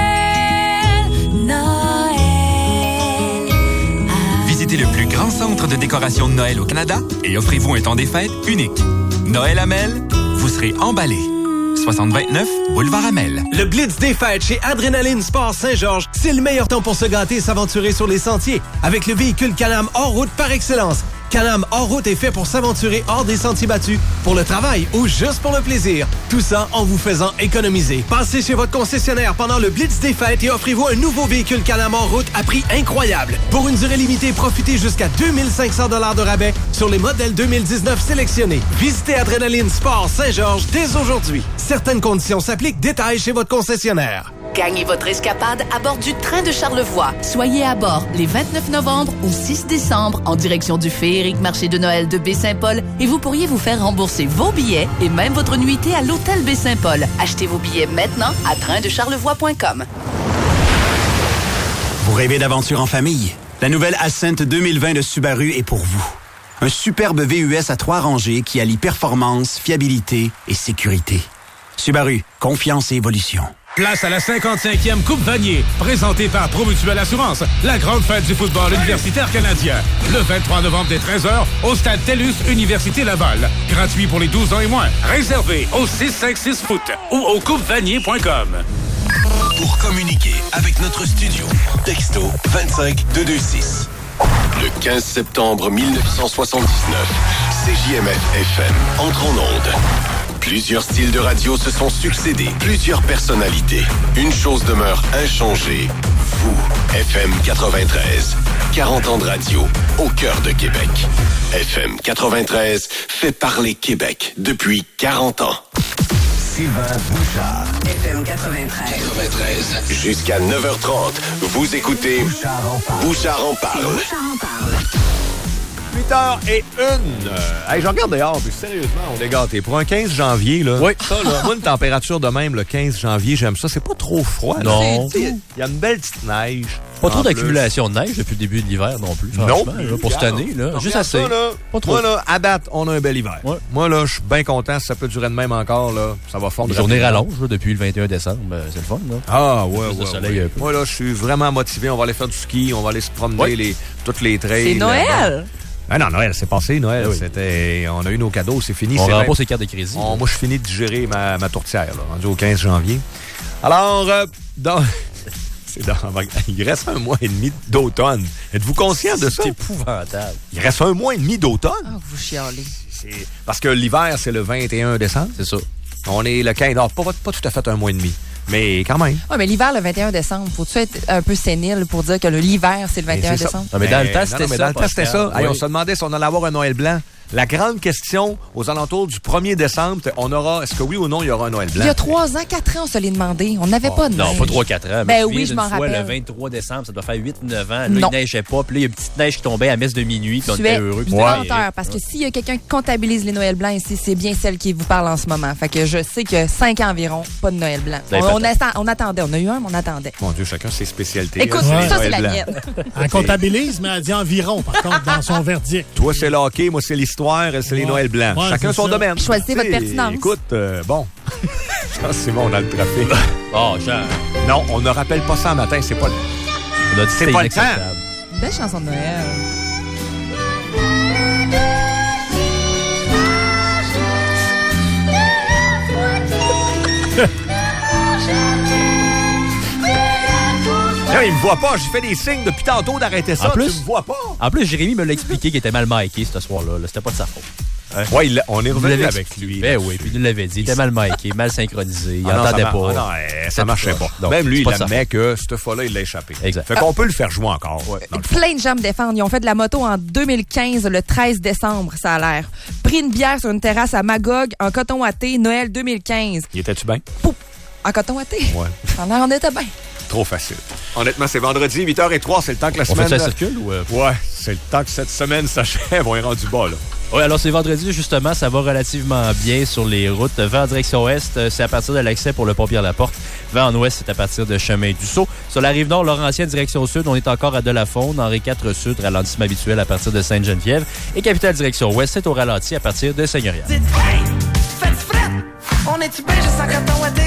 Visitez le plus grand centre de décoration de Noël au Canada et offrez-vous un temps des fêtes unique. Noël Amel, vous serez emballé. 6029 Boulevard Amel. Le Blitz des fêtes chez Adrénaline Sport Saint-Georges, c'est le meilleur temps pour se gâter et s'aventurer sur les sentiers avec le véhicule Can-Am hors route par excellence. Can-Am hors route est fait pour s'aventurer hors des sentiers battus, pour le travail ou juste pour le plaisir. Tout ça en vous faisant économiser. Passez chez votre concessionnaire pendant le Blitz des fêtes et offrez-vous un nouveau véhicule Can-Am hors route à prix incroyable. Pour une durée limitée, profitez jusqu'à 2500 $ de rabais sur les modèles 2019 sélectionnés. Visitez Adrénaline Sport Saint-Georges dès aujourd'hui. Certaines conditions s'appliquent. Détails chez votre concessionnaire. Gagnez votre escapade à bord du train de Charlevoix. Soyez à bord les 29 novembre au 6 décembre en direction du féerique marché de Noël de Baie-Saint-Paul et vous pourriez vous faire rembourser vos billets et même votre nuitée à l'hôtel Baie-Saint-Paul. Achetez vos billets maintenant à traindecharlevoix.com. Vous rêvez d'aventure en famille? La nouvelle Ascent 2020 de Subaru est pour vous. Un superbe VUS à 3 rangées qui allie performance, fiabilité et sécurité. Subaru, confiance et évolution. Place à la 55e Coupe Vanier, présentée par Promutuelle Assurance, la grande fête du football universitaire canadien. Le 23 novembre dès 13h, au stade TELUS Université Laval. Gratuit pour les 12 ans et moins. Réservé au 656 Foot ou au coupevanier.com. Pour communiquer avec notre studio, texto 25226. Le 15 septembre 1979, CJMF-FM entre en ondes. Plusieurs styles de radio se sont succédés, plusieurs personnalités. Une chose demeure inchangée. Vous, FM 93. 40 ans de radio, au cœur de Québec. FM 93 fait parler Québec depuis 40 ans. Sylvain Bouchard. FM 93. Jusqu'à 9h30, vous écoutez Bouchard en parle. 8h01. Hey, je regarde dehors, puis sérieusement, on est gâtés. Pour un 15 janvier, là. Oui. Ça, là. Moi, une température de même, le 15 janvier, j'aime ça. C'est pas trop froid. Là. Non. Il y a une belle petite neige. Pas trop d'accumulation de neige depuis le début de l'hiver non plus. Non. Là, pour cette année, là. Juste assez. Ça, là, pas trop. Moi, là, à date, on a un bel hiver. Ouais. Moi, là, je suis bien content. Si ça peut durer de même encore, là, ça va fondre. Les journées rallongent, là, depuis le 21 décembre. C'est le fun, là. Ah, ouais, ouais. Moi, là, je suis vraiment motivé. On va aller faire du ski. On va aller se promener toutes les trails. C'est Noël! Ah non, Noël, c'est passé, Noël. Oui. On a eu nos cadeaux, c'est fini. On rembourse ses cartes de crédit. Moi, je finis de digérer ma tourtière, là, rendu au 15 janvier. Alors, il reste 1 mois et demi d'automne. Êtes-vous conscient de ça? C'est épouvantable. Il reste 1 mois et demi d'automne. Ah, vous chialez. Parce que l'hiver, c'est le 21 décembre. C'est ça. On est le 15. Non, pas tout à fait 1 mois et demi. Mais quand même. Ah, mais l'hiver, le 21 décembre, faut-tu être un peu sénile pour dire que l'hiver, c'est le 21 décembre? Non, mais dans le temps, c'était ça. Hey, on se demandait si on allait avoir un Noël blanc. La grande question aux alentours du 1er décembre, est-ce que oui ou non, il y aura un Noël blanc? Il y a 3 ans, 4 ans, on se l'est demandé. On n'avait pas de neige. Non, pas 3-4 ans. Ben oui, je m'en rappelle. Le 23 décembre, ça doit faire 8-9 ans. Là, il neigeait pas. Puis là, il y a une petite neige qui tombait à messe de minuit. Puis on était heureux. Tu es menteur, parce que s'il y a quelqu'un qui comptabilise les Noëls blancs ici, c'est bien celle qui vous parle en ce moment. Fait que je sais que 5 ans environ, pas de Noël blanc. On attendait. On a eu un, mais on attendait. Mon Dieu, chacun ses spécialités. Écoute, ça, c'est la mienne. Elle comptabilise, mais elle dit environ, par contre, dans son verdict. Toi, c'est le hockey, moi, c'est l'histoire, c'est les Noëls blancs. Ouais, chacun son domaine. Choisissez votre pertinence. Écoute, bon. C'est bon, on a le trafic. Oh, Jean. Non, on ne rappelle pas ça en matin, c'est pas le... On a dit c'est pas le temps. Belle chanson de Noël. Là, il me voit pas. J'ai fait des signes depuis tantôt d'arrêter ça. Tu me vois pas. En plus, Jérémy me l'a expliqué qu'il était mal miké ce soir-là. C'était pas de sa faute. Ouais, on est revenu avec lui. Ben oui, puis il nous l'avait dit. Il était mal miké, mal synchronisé. Il n'entendait pas. Non, ça marchait pas. Donc, même lui, il admet que cette fois-là, il l'a échappé. Exact. Fait qu'on peut le faire jouer encore. Ouais, plein de gens me défendent. Ils ont fait de la moto en 2015, le 13 décembre, ça a l'air. Pris une bière sur une terrasse à Magog, en coton watté, Noël 2015. Y étais-tu bien? En coton watté? Ouais. On était bien. Trop facile. Honnêtement, c'est vendredi, 8h03, c'est le temps que la semaine... On fait ça circule ou... Ouais, c'est le temps que cette semaine s'achève. On est rendu bas, là. Oui, alors c'est vendredi, justement, ça va relativement bien sur les routes. Vent en direction ouest, c'est à partir de l'accès pour le pont Pierre-Laporte. Vent en ouest, c'est à partir de chemin du Sceau. Sur la rive nord, Laurentienne, direction sud, on est encore à Delafonde. Henri IV sud, ralentissement habituel à partir de Sainte-Geneviève. Et capitale direction ouest, c'est au ralenti à partir de Seigneurial. Hey, faites fret, on est-tu bien juste en coton watté?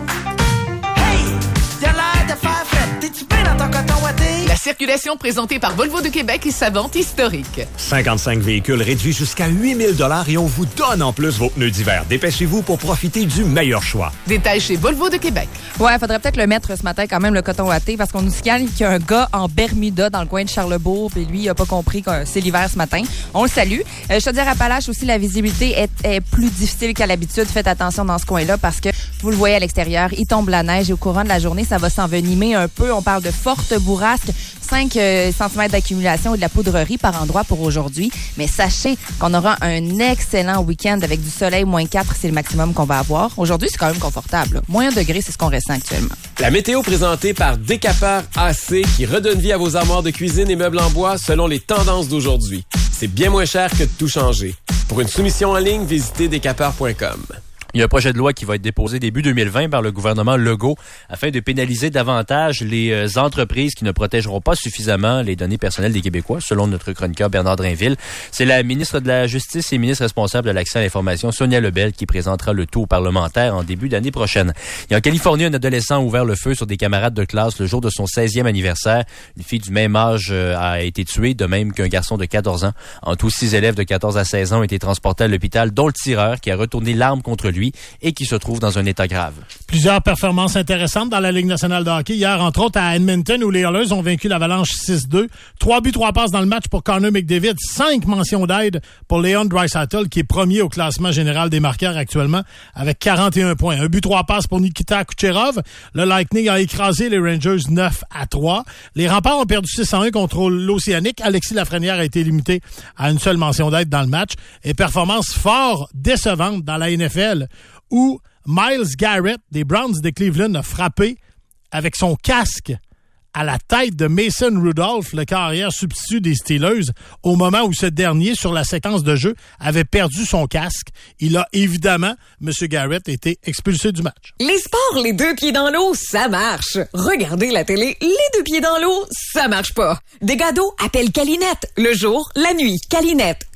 Hey, y'a l'air de faire fret, t'es-tu bien dans ton coton watté? La circulation présentée par Volvo de Québec et sa vente historique. 55 véhicules réduits jusqu'à 8 000 $ et on vous donne en plus vos pneus d'hiver. Dépêchez-vous pour profiter du meilleur choix. Détail chez Volvo de Québec. Ouais, faudrait peut-être le mettre ce matin quand même, le coton watté, parce qu'on nous signale qu'il y a un gars en Bermuda dans le coin de Charlebourg, puis lui, il a pas compris que c'est l'hiver ce matin. On le salue. Chaudière-Appalaches aussi, la visibilité est plus difficile qu'à l'habitude. Faites attention dans ce coin-là parce que vous le voyez à l'extérieur, il tombe la neige et au courant de la journée, ça va s'envenimer un peu. On parle de fortes bourrasques, 5 cm d'accumulation et de la poudrerie par endroit pour aujourd'hui. Mais sachez qu'on aura un excellent week-end avec du soleil, -4, c'est le maximum qu'on va avoir. Aujourd'hui, c'est quand même confortable. -1 degré, c'est ce qu'on ressent actuellement. La météo présentée par Décapeur AC qui redonne vie à vos armoires de cuisine et meubles en bois selon les tendances d'aujourd'hui. C'est bien moins cher que de tout changer. Pour une soumission en ligne, visitez décapeur.com. Il y a un projet de loi qui va être déposé début 2020 par le gouvernement Legault afin de pénaliser davantage les entreprises qui ne protégeront pas suffisamment les données personnelles des Québécois, selon notre chroniqueur Bernard Drainville. C'est la ministre de la Justice et ministre responsable de l'accès à l'information, Sonia Lebel, qui présentera le tout aux parlementaires en début d'année prochaine. Il y a en Californie, un adolescent a ouvert le feu sur des camarades de classe le jour de son 16e anniversaire. Une fille du même âge a été tuée, de même qu'un garçon de 14 ans. En tout, 6 élèves de 14 à 16 ans ont été transportés à l'hôpital, dont le tireur qui a retourné l'arme contre lui et qui se trouve dans un état grave. Plusieurs performances intéressantes dans la Ligue nationale de hockey. Hier, entre autres, à Edmonton, où les Oilers ont vaincu l'Avalanche 6-2. 3 buts, 3 passes dans le match pour Connor McDavid. 5 mentions d'aide pour Leon Draisaitl, qui est premier au classement général des marqueurs actuellement, avec 41 points. 1 but, 3 passes pour Nikita Kucherov. Le Lightning a écrasé les Rangers 9-3. Les Remparts ont perdu 6-1 contre l'Océanique. Alexis Lafrenière a été limité à une seule mention d'aide dans le match. Et performance fort décevante dans la NFL, où Myles Garrett des Browns de Cleveland a frappé avec son casque à la tête de Mason Rudolph, le carrière substitut des Steelers, au moment où ce dernier, sur la séquence de jeu, avait perdu son casque. Il a évidemment, M. Garrett, été expulsé du match. Les sports, les 2 pieds dans l'eau, ça marche. Regardez la télé, les 2 pieds dans l'eau, ça marche pas. Dégâts d'eau, appelle Calinette. Le jour, la nuit, Calinette.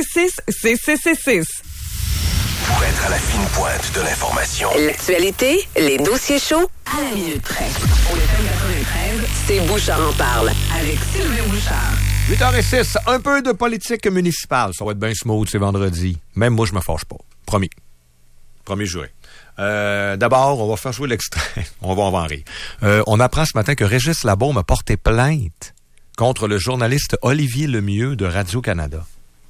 666-6666. Pour être à la fine pointe de l'information. L'actualité, les dossiers chauds, à la minute près. Au FM 93, c'est Bouchard en parle. Avec Sylvain Bouchard. 8h06, un peu de politique municipale. Ça va être bien smooth, c'est vendredi. Même moi, je me fâche pas. Promis. Promis juré. D'abord, on va faire jouer l'extrait. on va en rire. On apprend ce matin que Régis Labaume a porté plainte contre le journaliste Olivier Lemieux de Radio-Canada.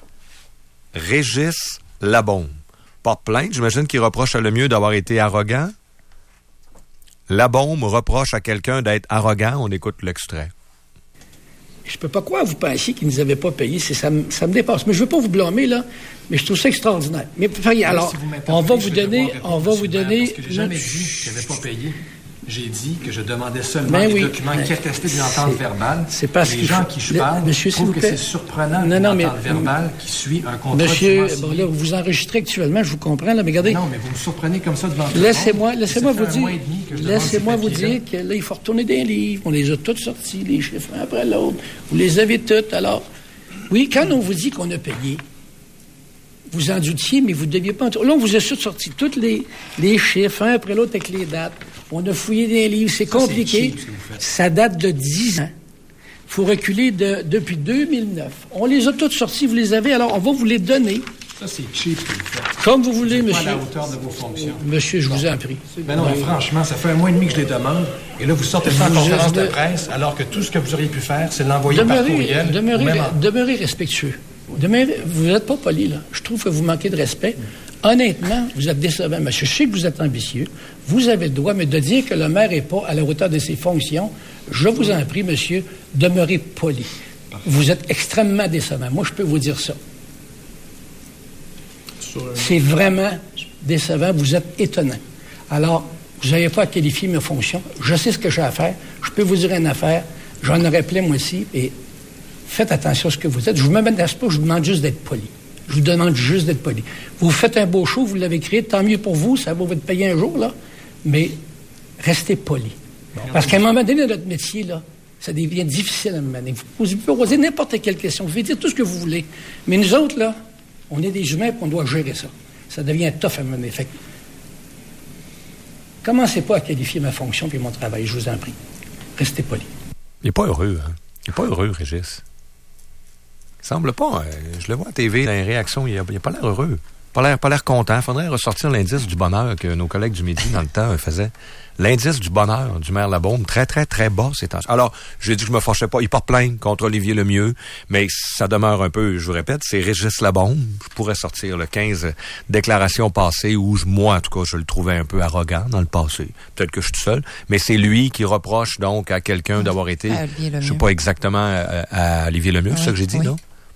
Régis Labaume porte plainte. J'imagine qu'il reproche à Lemieux d'avoir été arrogant. Labaume reproche à quelqu'un d'être arrogant. On écoute l'extrait. Je peux pas croire, vous pensiez qu'ils ne nous avaient pas payé. Ça me dépasse. Mais je veux pas vous blâmer, là, mais je trouve ça extraordinaire. Mais alors, on va vous donner... Parce que j'ai jamais dit que je n'avais pas payé. J'ai dit que je demandais seulement des documents qui attestaient d'une entente verbale. C'est parce que les gens qui je parle trouvent que c'est surprenant une entente verbale qui suit un contrat de subvention. Bon, là, vous enregistrez actuellement, je vous comprends, là, mais regardez... Non, mais vous me surprenez comme ça devant tout le monde. Laissez-moi vous dire que là, il faut retourner des livres. On les a tous sortis, les chiffres un après l'autre. Vous les avez tous. Alors, oui, quand on vous dit qu'on a payé, vous en doutiez, mais vous ne deviez pas... Là, on vous a sorti tous les chiffres, un après l'autre, avec les dates. On a fouillé des livres, c'est compliqué. Ça date de 10 ans. Il faut reculer depuis 2009. On les a toutes sortis, vous les avez, alors on va vous les donner. Ça, c'est cheap que vous faites. Comme vous voulez, monsieur. Pas à la hauteur de vos fonctions. Monsieur, je vous en prie. Mais non, franchement, ça fait 1 mois et demi que je les demande. Et là, vous sortez ça en conférence de presse, alors que tout ce que vous auriez pu faire, c'est l'envoyer par courriel. Demeurez respectueux. Vous n'êtes pas poli, là. Je trouve que vous manquez de respect. Honnêtement, vous êtes décevant, monsieur. Je sais que vous êtes ambitieux. Vous avez le droit, mais de dire que le maire n'est pas à la hauteur de ses fonctions, je vous en prie, monsieur, demeurez poli. Vous êtes extrêmement décevant. Moi, je peux vous dire ça. C'est vraiment décevant. Vous êtes étonnant. Alors, vous n'avez pas à qualifier mes fonctions. Je sais ce que j'ai à faire. Je peux vous dire une affaire. J'en aurais plein, moi aussi. Et faites attention à ce que vous êtes. Je ne vous menace pas, je vous demande juste d'être poli. Je vous demande juste d'être poli. Vous faites un beau show, vous l'avez créé, tant mieux pour vous, ça va vous être payé un jour, là. Mais restez poli. Parce qu'à un moment donné, notre métier, là, ça devient difficile à un moment donné. Vous pouvez poser n'importe quelle question, vous pouvez dire tout ce que vous voulez. Mais nous autres, là, on est des humains et on doit gérer ça. Ça devient tough à un moment donné. Fait que, commencez pas à qualifier ma fonction et mon travail, je vous en prie. Restez poli. Il n'est pas heureux, hein? Il n'est pas heureux, Régis. Il semble pas. Je le vois à TV, dans les réactions, il n'a pas l'air heureux. Pas l'air content. Il faudrait ressortir l'indice du bonheur que nos collègues du Midi, dans le temps, faisaient. L'indice du bonheur du maire Labaume, très, très, très bas ces temps. Alors, j'ai dit que je me fâchais pas. Il porte plainte contre Olivier Lemieux, mais ça demeure un peu, je vous répète, c'est Régis Labaume. Je pourrais sortir 15 déclarations passées où, moi, en tout cas, je le trouvais un peu arrogant dans le passé. Peut-être que je suis tout seul, mais c'est lui qui reproche donc à quelqu'un d'avoir été, je sais pas exactement, à Olivier Lemieux, c'est ça que j'ai dit, non?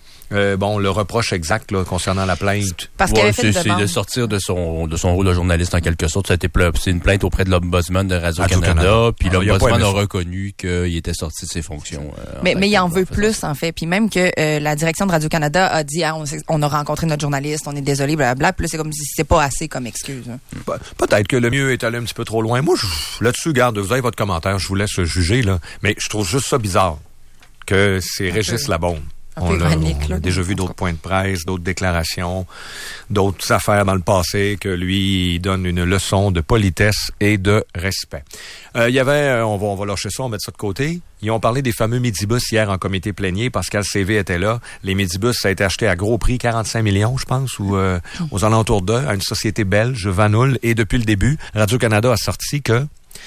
Le reproche exact là, concernant la plainte. Parce qu'il avait fait une demande. C'est de sortir de son rôle de journaliste en quelque sorte. Ça a été c'est une plainte auprès de l'Ombudsman de Radio-Canada. Puis l'Ombudsman a reconnu qu'il était sorti de ses fonctions. Mais il en veut plus, en fait. Puis même que la direction de Radio-Canada a dit on a rencontré notre journaliste, on est désolé, blablabla. Puis là, c'est comme si c'est pas assez comme excuse. Hein. Peut-être que le mieux est allé un petit peu trop loin. Moi, là-dessus, garde, vous avez votre commentaire, je vous laisse juger, là. Mais je trouve juste ça bizarre que c'est Régis Labaume. On a déjà vu d'autres points de presse, d'autres déclarations, d'autres affaires dans le passé que lui il donne une leçon de politesse et de respect. Il y avait, on va lâcher ça, on va mettre ça de côté. Ils ont parlé des fameux midibus hier en comité plénier. Pascal CV était là. Les midibus, ça a été acheté à gros prix, 45 millions, je pense, ou aux alentours d'eux, à une société belge, Vanoul. Et depuis le début, Radio-Canada a sorti que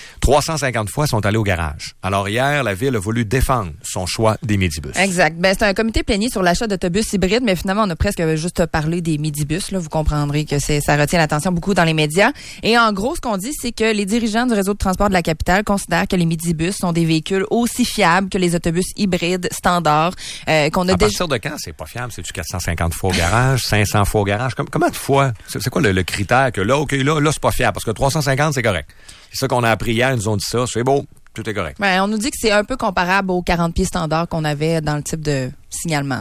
350 fois sont allés au garage. Alors hier, la Ville a voulu défendre son choix des midibus. Exact. C'est un comité plénier sur l'achat d'autobus hybrides, mais finalement, on a presque juste parlé des midibus. Là, vous comprendrez que ça retient l'attention beaucoup dans les médias. Et en gros, ce qu'on dit, c'est que les dirigeants du réseau de transport de la capitale considèrent que les midibus sont des véhicules aussi fiables que les autobus hybrides standards. À partir de quand c'est pas fiable? C'est-tu 450 fois au garage, 500 fois au garage? Comment de fois? C'est quoi le critère que là, c'est pas fiable? Parce que 350, c'est correct. C'est ça qu'on a appris hier, ils nous ont dit ça. C'est beau, tout est correct. Ouais, on nous dit que c'est un peu comparable aux 40 pieds standards qu'on avait dans le type de signalement.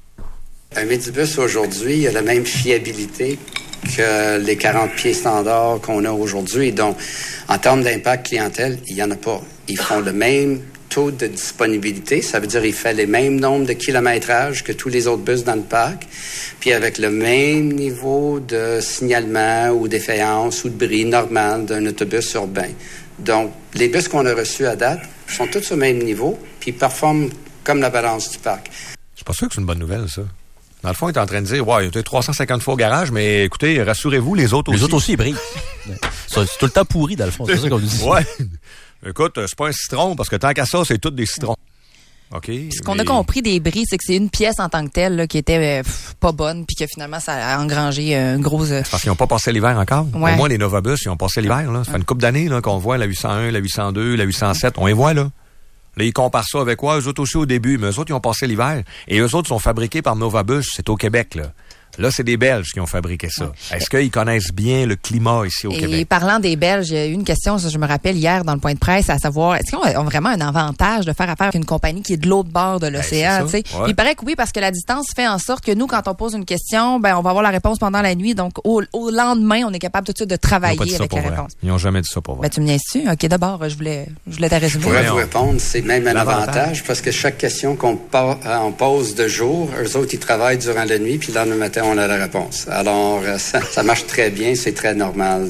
Un midibus aujourd'hui a la même fiabilité que les 40 pieds standards qu'on a aujourd'hui. Donc, en termes d'impact clientèle, il n'y en a pas. Ils font le même taux de disponibilité. Ça veut dire qu'il fait les mêmes nombres de kilométrage que tous les autres bus dans le parc. Puis avec le même niveau de signalement ou défaillance ou de bris normal d'un autobus urbain. Donc, les bus qu'on a reçus à date sont tous au même niveau, puis ils performent comme la balance du parc. Je suis pas sûr que c'est une bonne nouvelle, ça. Dans le fond, il est en train de dire, ouais, il y a 350 fois au garage, mais écoutez, rassurez-vous, les autres aussi. Les autres aussi, ils brillent. C'est tout le temps pourri, dans le fond. C'est ça qu'on nous dit. Ouais. Écoute, c'est pas un citron, parce que tant qu'à ça, c'est tous des citrons. OK. Ce qu'on a compris des bris, c'est que c'est une pièce en tant que telle là, qui était pas bonne, puis que finalement, ça a engrangé une grosse... C'est parce qu'ils n'ont pas passé l'hiver encore. Ouais. Au moins, les Novabus, ils ont passé l'hiver. Là. Ça fait une couple d'années là, qu'on voit la 801, la 802, la 807. On les voit, là. Là, ils comparent ça avec quoi? Eux autres aussi au début, mais eux autres, ils ont passé l'hiver. Et eux autres sont fabriqués par Novabus, c'est au Québec, là. Là, c'est des Belges qui ont fabriqué ça. Ouais. Est-ce qu'ils connaissent bien le climat ici au Québec? Et parlant des Belges, il y a eu une question, je me rappelle hier dans le point de presse, à savoir, est-ce qu'ils ont vraiment un avantage de faire affaire avec une compagnie qui est de l'autre bord de l'océan? Ouais. Il paraît que oui, parce que la distance fait en sorte que nous, quand on pose une question, on va avoir la réponse pendant la nuit. Donc, au lendemain, on est capable tout de suite de travailler avec la réponse. Ils n'ont jamais dit ça pour vrai. Tu me niaises-tu? OK, d'abord, je voulais ta résumer. Je pourrais vous répondre, c'est même un avantage parce que chaque question qu'on pose de jour, eux autres, ils travaillent durant la nuit, puis le lendemain matin, on a la réponse. Alors, ça marche très bien. C'est très normal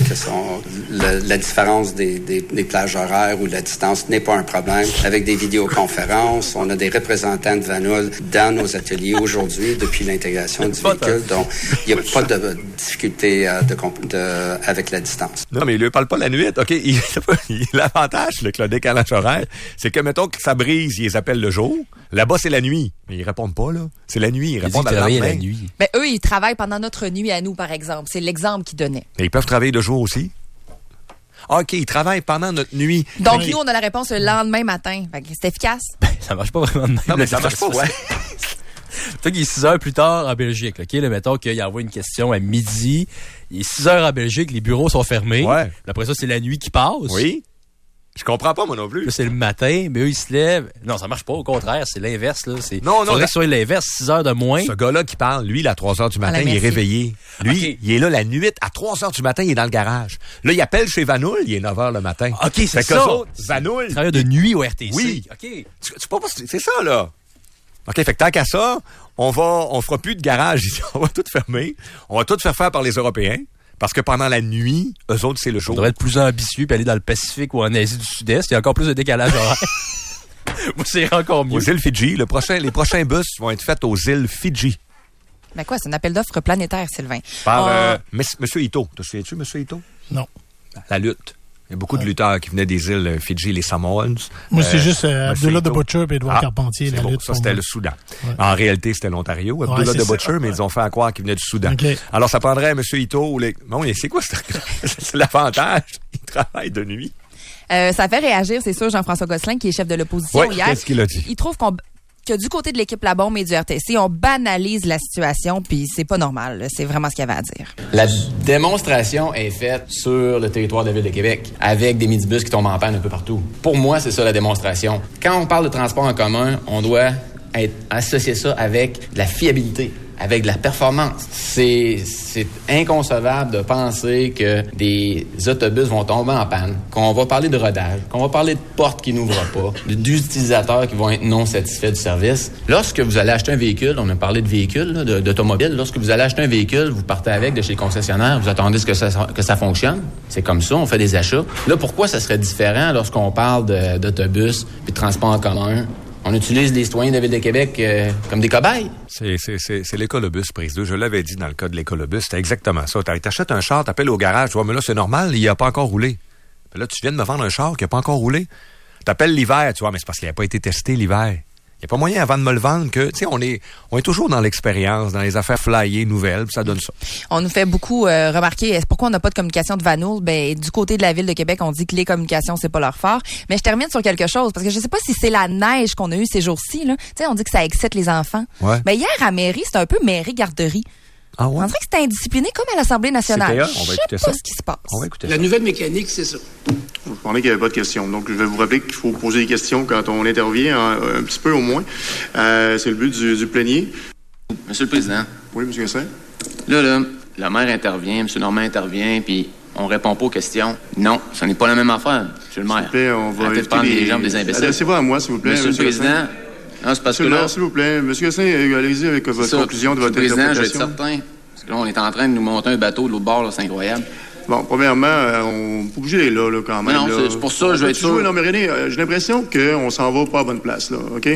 que la différence des plages horaires ou la distance n'est pas un problème. Avec des vidéoconférences, on a des représentants de Vanul dans nos ateliers aujourd'hui depuis l'intégration du véhicule. Donc, il n'y a pas de difficulté avec la distance. Non, mais il ne parle pas la nuit. OK, l'avantage, le décalage horaire, c'est que, mettons que ça brise, ils les appellent le jour. Là-bas, c'est la nuit. Mais ils répondent pas, là. C'est la nuit. Ils répondent à la nuit. Mais eux, ils travaillent pendant notre nuit à nous, par exemple. C'est l'exemple qu'ils donnaient. Et ils peuvent travailler de jour aussi? OK, ils travaillent pendant notre nuit. Donc, nous, on a la réponse le lendemain matin. C'est efficace. Ça marche pas vraiment de même. Non, mais ça marche pas, ouais. Toi, il est 6 heures plus tard en Belgique. OK, là, mettons qu'il envoie une question à midi. Il est 6 heures en Belgique, les bureaux sont fermés. Ouais. Après ça, c'est la nuit qui passe. Oui. Je comprends pas, moi non plus. Là, c'est le matin, mais eux, ils se lèvent. Non, ça marche pas. Au contraire, c'est l'inverse, là. Non. Faudrait que ce soit l'inverse, 6 heures de moins. Ce gars-là qui parle, lui, à 3 heures du matin, il est réveillé. Lui, il est là la nuit, à 3 heures du matin, il est dans le garage. Là, il appelle chez Vanul, il est 9 heures le matin. OK, c'est ça. Vanul. Travailleur de nuit au RTC. Oui. OK. C'est ça, là. OK, fait que tant qu'à ça, on fera plus de garage ici. On va tout fermer. On va tout faire par les Européens. Parce que pendant la nuit, eux autres, c'est le jour. On devrait être plus ambitieux et aller dans le Pacifique ou en Asie du Sud-Est. Il y a encore plus de décalage horaire. Moi, c'est encore mieux. Aux îles Fidji. Les prochains bus vont être faits aux îles Fidji. Mais quoi, c'est un appel d'offres planétaire, Sylvain. Par Monsieur Ito. Te souviens-tu, Monsieur Ito? Non. La lutte. Il y a beaucoup de lutteurs qui venaient des îles Fidji, les Samoans. Moi, c'est juste Abdullah de Butcher et Edouard Carpentier. La lutte, ça, c'était le Soudan. Ouais. En réalité, c'était l'Ontario. Abdullah de Butcher, mais ils ont fait croire qu'il venait du Soudan. Okay. Alors, ça prendrait M. Ito ou les... Non, c'est quoi? C'est l'avantage. Il travaille de nuit. Ça fait réagir, c'est sûr, Jean-François Gosselin, qui est chef de l'opposition hier. Qu'est-ce qu'il a dit? Il trouve que du côté de l'équipe La Bombe et du RTC, on banalise la situation, puis c'est pas normal. Là. C'est vraiment ce qu'il y avait à dire. La démonstration est faite sur le territoire de la Ville de Québec, avec des minibus qui tombent en panne un peu partout. Pour moi, c'est ça la démonstration. Quand on parle de transport en commun, on doit associer ça avec de la fiabilité, avec de la performance. C'est inconcevable de penser que des autobus vont tomber en panne, qu'on va parler de rodage, qu'on va parler de portes qui n'ouvrent pas, d'utilisateurs qui vont être non satisfaits du service. Lorsque vous allez acheter un véhicule, on a parlé de véhicules, d'automobile, lorsque vous allez acheter un véhicule, vous partez avec de chez le concessionnaire, vous attendez que ça fonctionne. C'est comme ça, on fait des achats. Là, pourquoi ça serait différent lorsqu'on parle d'autobus puis de transport en commun? On utilise les citoyens de la Ville de Québec comme des cobayes. C'est l'écolobus, président. Je l'avais dit dans le cas de l'écolobus. C'était exactement ça. T'achètes un char, t'appelles au garage. Tu vois, mais là, c'est normal, il n'a pas encore roulé. Mais là, tu viens de me vendre un char qui n'a pas encore roulé. T'appelles l'hiver, tu vois, mais c'est parce qu'il n'a pas été testé l'hiver. Il n'y a pas moyen avant de me le vendre que, tu sais, on est toujours dans l'expérience, dans les affaires flyées, nouvelles, puis ça donne ça. On nous fait beaucoup remarquer pourquoi on n'a pas de communication de Vanul. Ben, du côté de la Ville de Québec, on dit que les communications, c'est pas leur fort. Mais je termine sur quelque chose, parce que je sais pas si c'est la neige qu'on a eue ces jours-ci, là. Tu sais, on dit que ça excite les enfants. Ouais. Ben, hier, à mairie, c'était un peu mairie-garderie. Ah ouais? On dirait que c'était indiscipliné comme à l'Assemblée nationale. On va écouter ça. Je sais pas ce qui se passe. On va écouter la nouvelle mécanique, c'est ça. Vous pensez qu'il n'y avait pas de questions. Donc, je vais vous rappeler qu'il faut poser des questions quand on intervient, un petit peu au moins. C'est le but du plénier. Monsieur le Président. Oui, Monsieur Gosselin. Là, la maire intervient, M. Normand intervient, puis on répond pas aux questions. Non, ce n'est pas la même affaire, Monsieur le maire. S'il vous plaît, on va éviter les jambes des imbéciles. Adressez-vous à moi, s'il vous plaît. Monsieur le Président. Non, c'est parce que là... S'il vous plaît. Monsieur Gosselin, allez-y avec votre conclusion de votre interprétation. Monsieur le Président, je vais être certain. Parce que là, on est en train de nous monter un bateau de l'autre bord, là, c'est incroyable. Bon, premièrement, on n'est pas obligé d'être là, quand même. Non, là. C'est pour ça que je vais être sûr. Non, mais René, j'ai l'impression qu'on s'en va pas à bonne place, là, OK?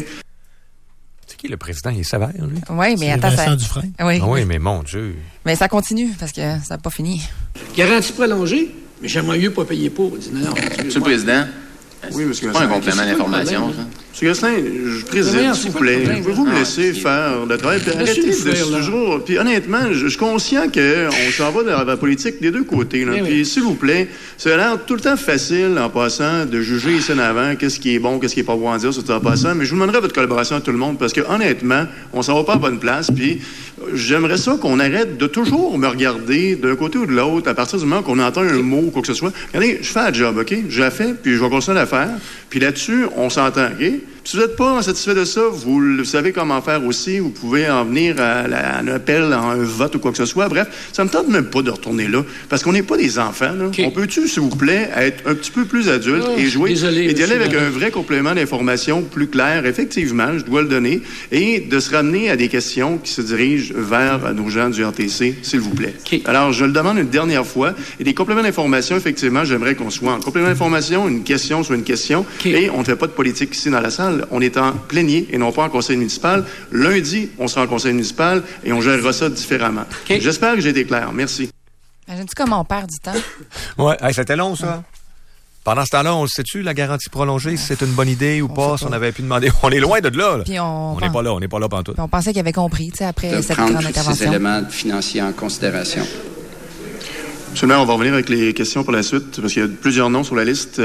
C'est qui, le président? Il est sévère, lui? Oui, mais attends, Vincent Dufresne. Oui. Oui, mais mon Dieu. Mais ça continue, parce que ça n'a pas fini. Garantie prolongée, mais j'aimerais mieux pas payer pour. Monsieur le Président, oui, monsieur c'est pas un complément d'information, ça. M. Gosselin, je préside, s'il vous plaît. Pouvez-vous me laisser faire le travail? Arrêtez de toujours. Puis honnêtement, je suis conscient qu'on s'en va dans la politique des deux côtés. Puis s'il vous plaît, ça a l'air tout le temps facile en passant de juger ici en avant qu'est-ce qui est bon, qu'est-ce qui est pas bon à dire, en passant. Mais je vous demanderai votre collaboration à tout le monde parce que honnêtement, on s'en va pas à bonne place. Puis j'aimerais ça qu'on arrête de toujours me regarder d'un côté ou de l'autre à partir du moment qu'on entend un mot ou quoi que ce soit. Regardez, je fais la job, OK? Je la fais, puis je vais continuer à la faire. Puis là-dessus, on s'entend, OK? Si vous n'êtes pas satisfait de ça, vous savez comment faire aussi. Vous pouvez en venir à un appel, à un vote ou quoi que ce soit. Bref, ça me tente même pas de retourner là. Parce qu'on n'est pas des enfants, là. Okay. On peut-tu, s'il vous plaît, être un petit peu plus adulte et jouer et d'y aller avec un vrai complément d'information plus clair, effectivement, je dois le donner, et de se ramener à des questions qui se dirigent vers nos gens du RTC, s'il vous plaît. Okay. Alors, je le demande une dernière fois. Et des compléments d'information, effectivement, j'aimerais qu'on soit en complément d'information, une question sur une question. Okay. Et on ne fait pas de politique ici dans la salle. On est en plénier et non pas en conseil municipal. Lundi, on sera en conseil municipal et on gérera ça différemment. Okay. J'espère que j'ai été clair. Merci. Imagine-tu comment on perd du temps? Ouais, hey, c'était long, ça. Ouais. Pendant ce temps-là, on le sait-tu, la garantie prolongée, si c'est une bonne idée ou pas, si on avait pu demander. On est loin de là. Puis on n'est pas là, on n'est pas là pantoute. Puis on pensait qu'il avait compris, tu sais, après cette grande intervention. Prendre ces éléments financiers en considération. Monsieur le maire, on va revenir avec les questions pour la suite, parce qu'il y a plusieurs noms sur la liste.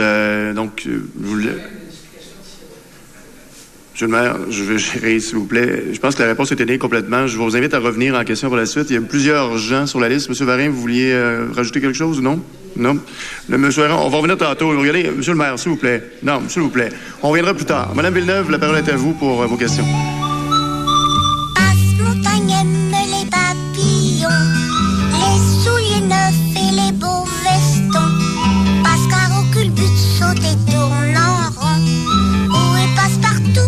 Monsieur le maire, je vais gérer, s'il vous plaît. Je pense que la réponse est donnée complètement. Je vous invite à revenir en question pour la suite. Il y a plusieurs gens sur la liste. Monsieur Varin, vous vouliez rajouter quelque chose ou non? Non? Monsieur Varin, on va revenir tantôt. Regardez, monsieur le maire, s'il vous plaît. Non, s'il vous plaît. On reviendra plus tard. Madame Villeneuve, la parole est à vous pour vos questions. Passe-montagne aime les papillons, les souliers neufs et les beaux vestons. Passe-carreau culbute saute et tourne en rond. Où est passe-partout?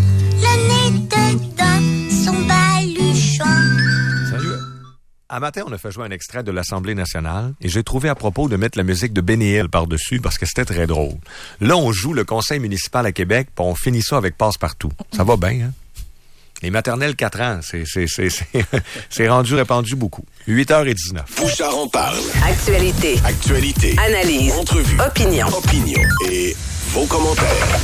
À matin, on a fait jouer un extrait de l'Assemblée nationale et j'ai trouvé à propos de mettre la musique de Benny Hill par-dessus parce que c'était très drôle. Là, on joue le conseil municipal à Québec puis on finit ça avec Passe-Partout. Ça va bien, hein? Les maternelles 4 ans, c'est rendu répandu beaucoup. 8h19. Bouchard en parle. Actualité. Analyse. Entrevue. Opinion. Et vos commentaires.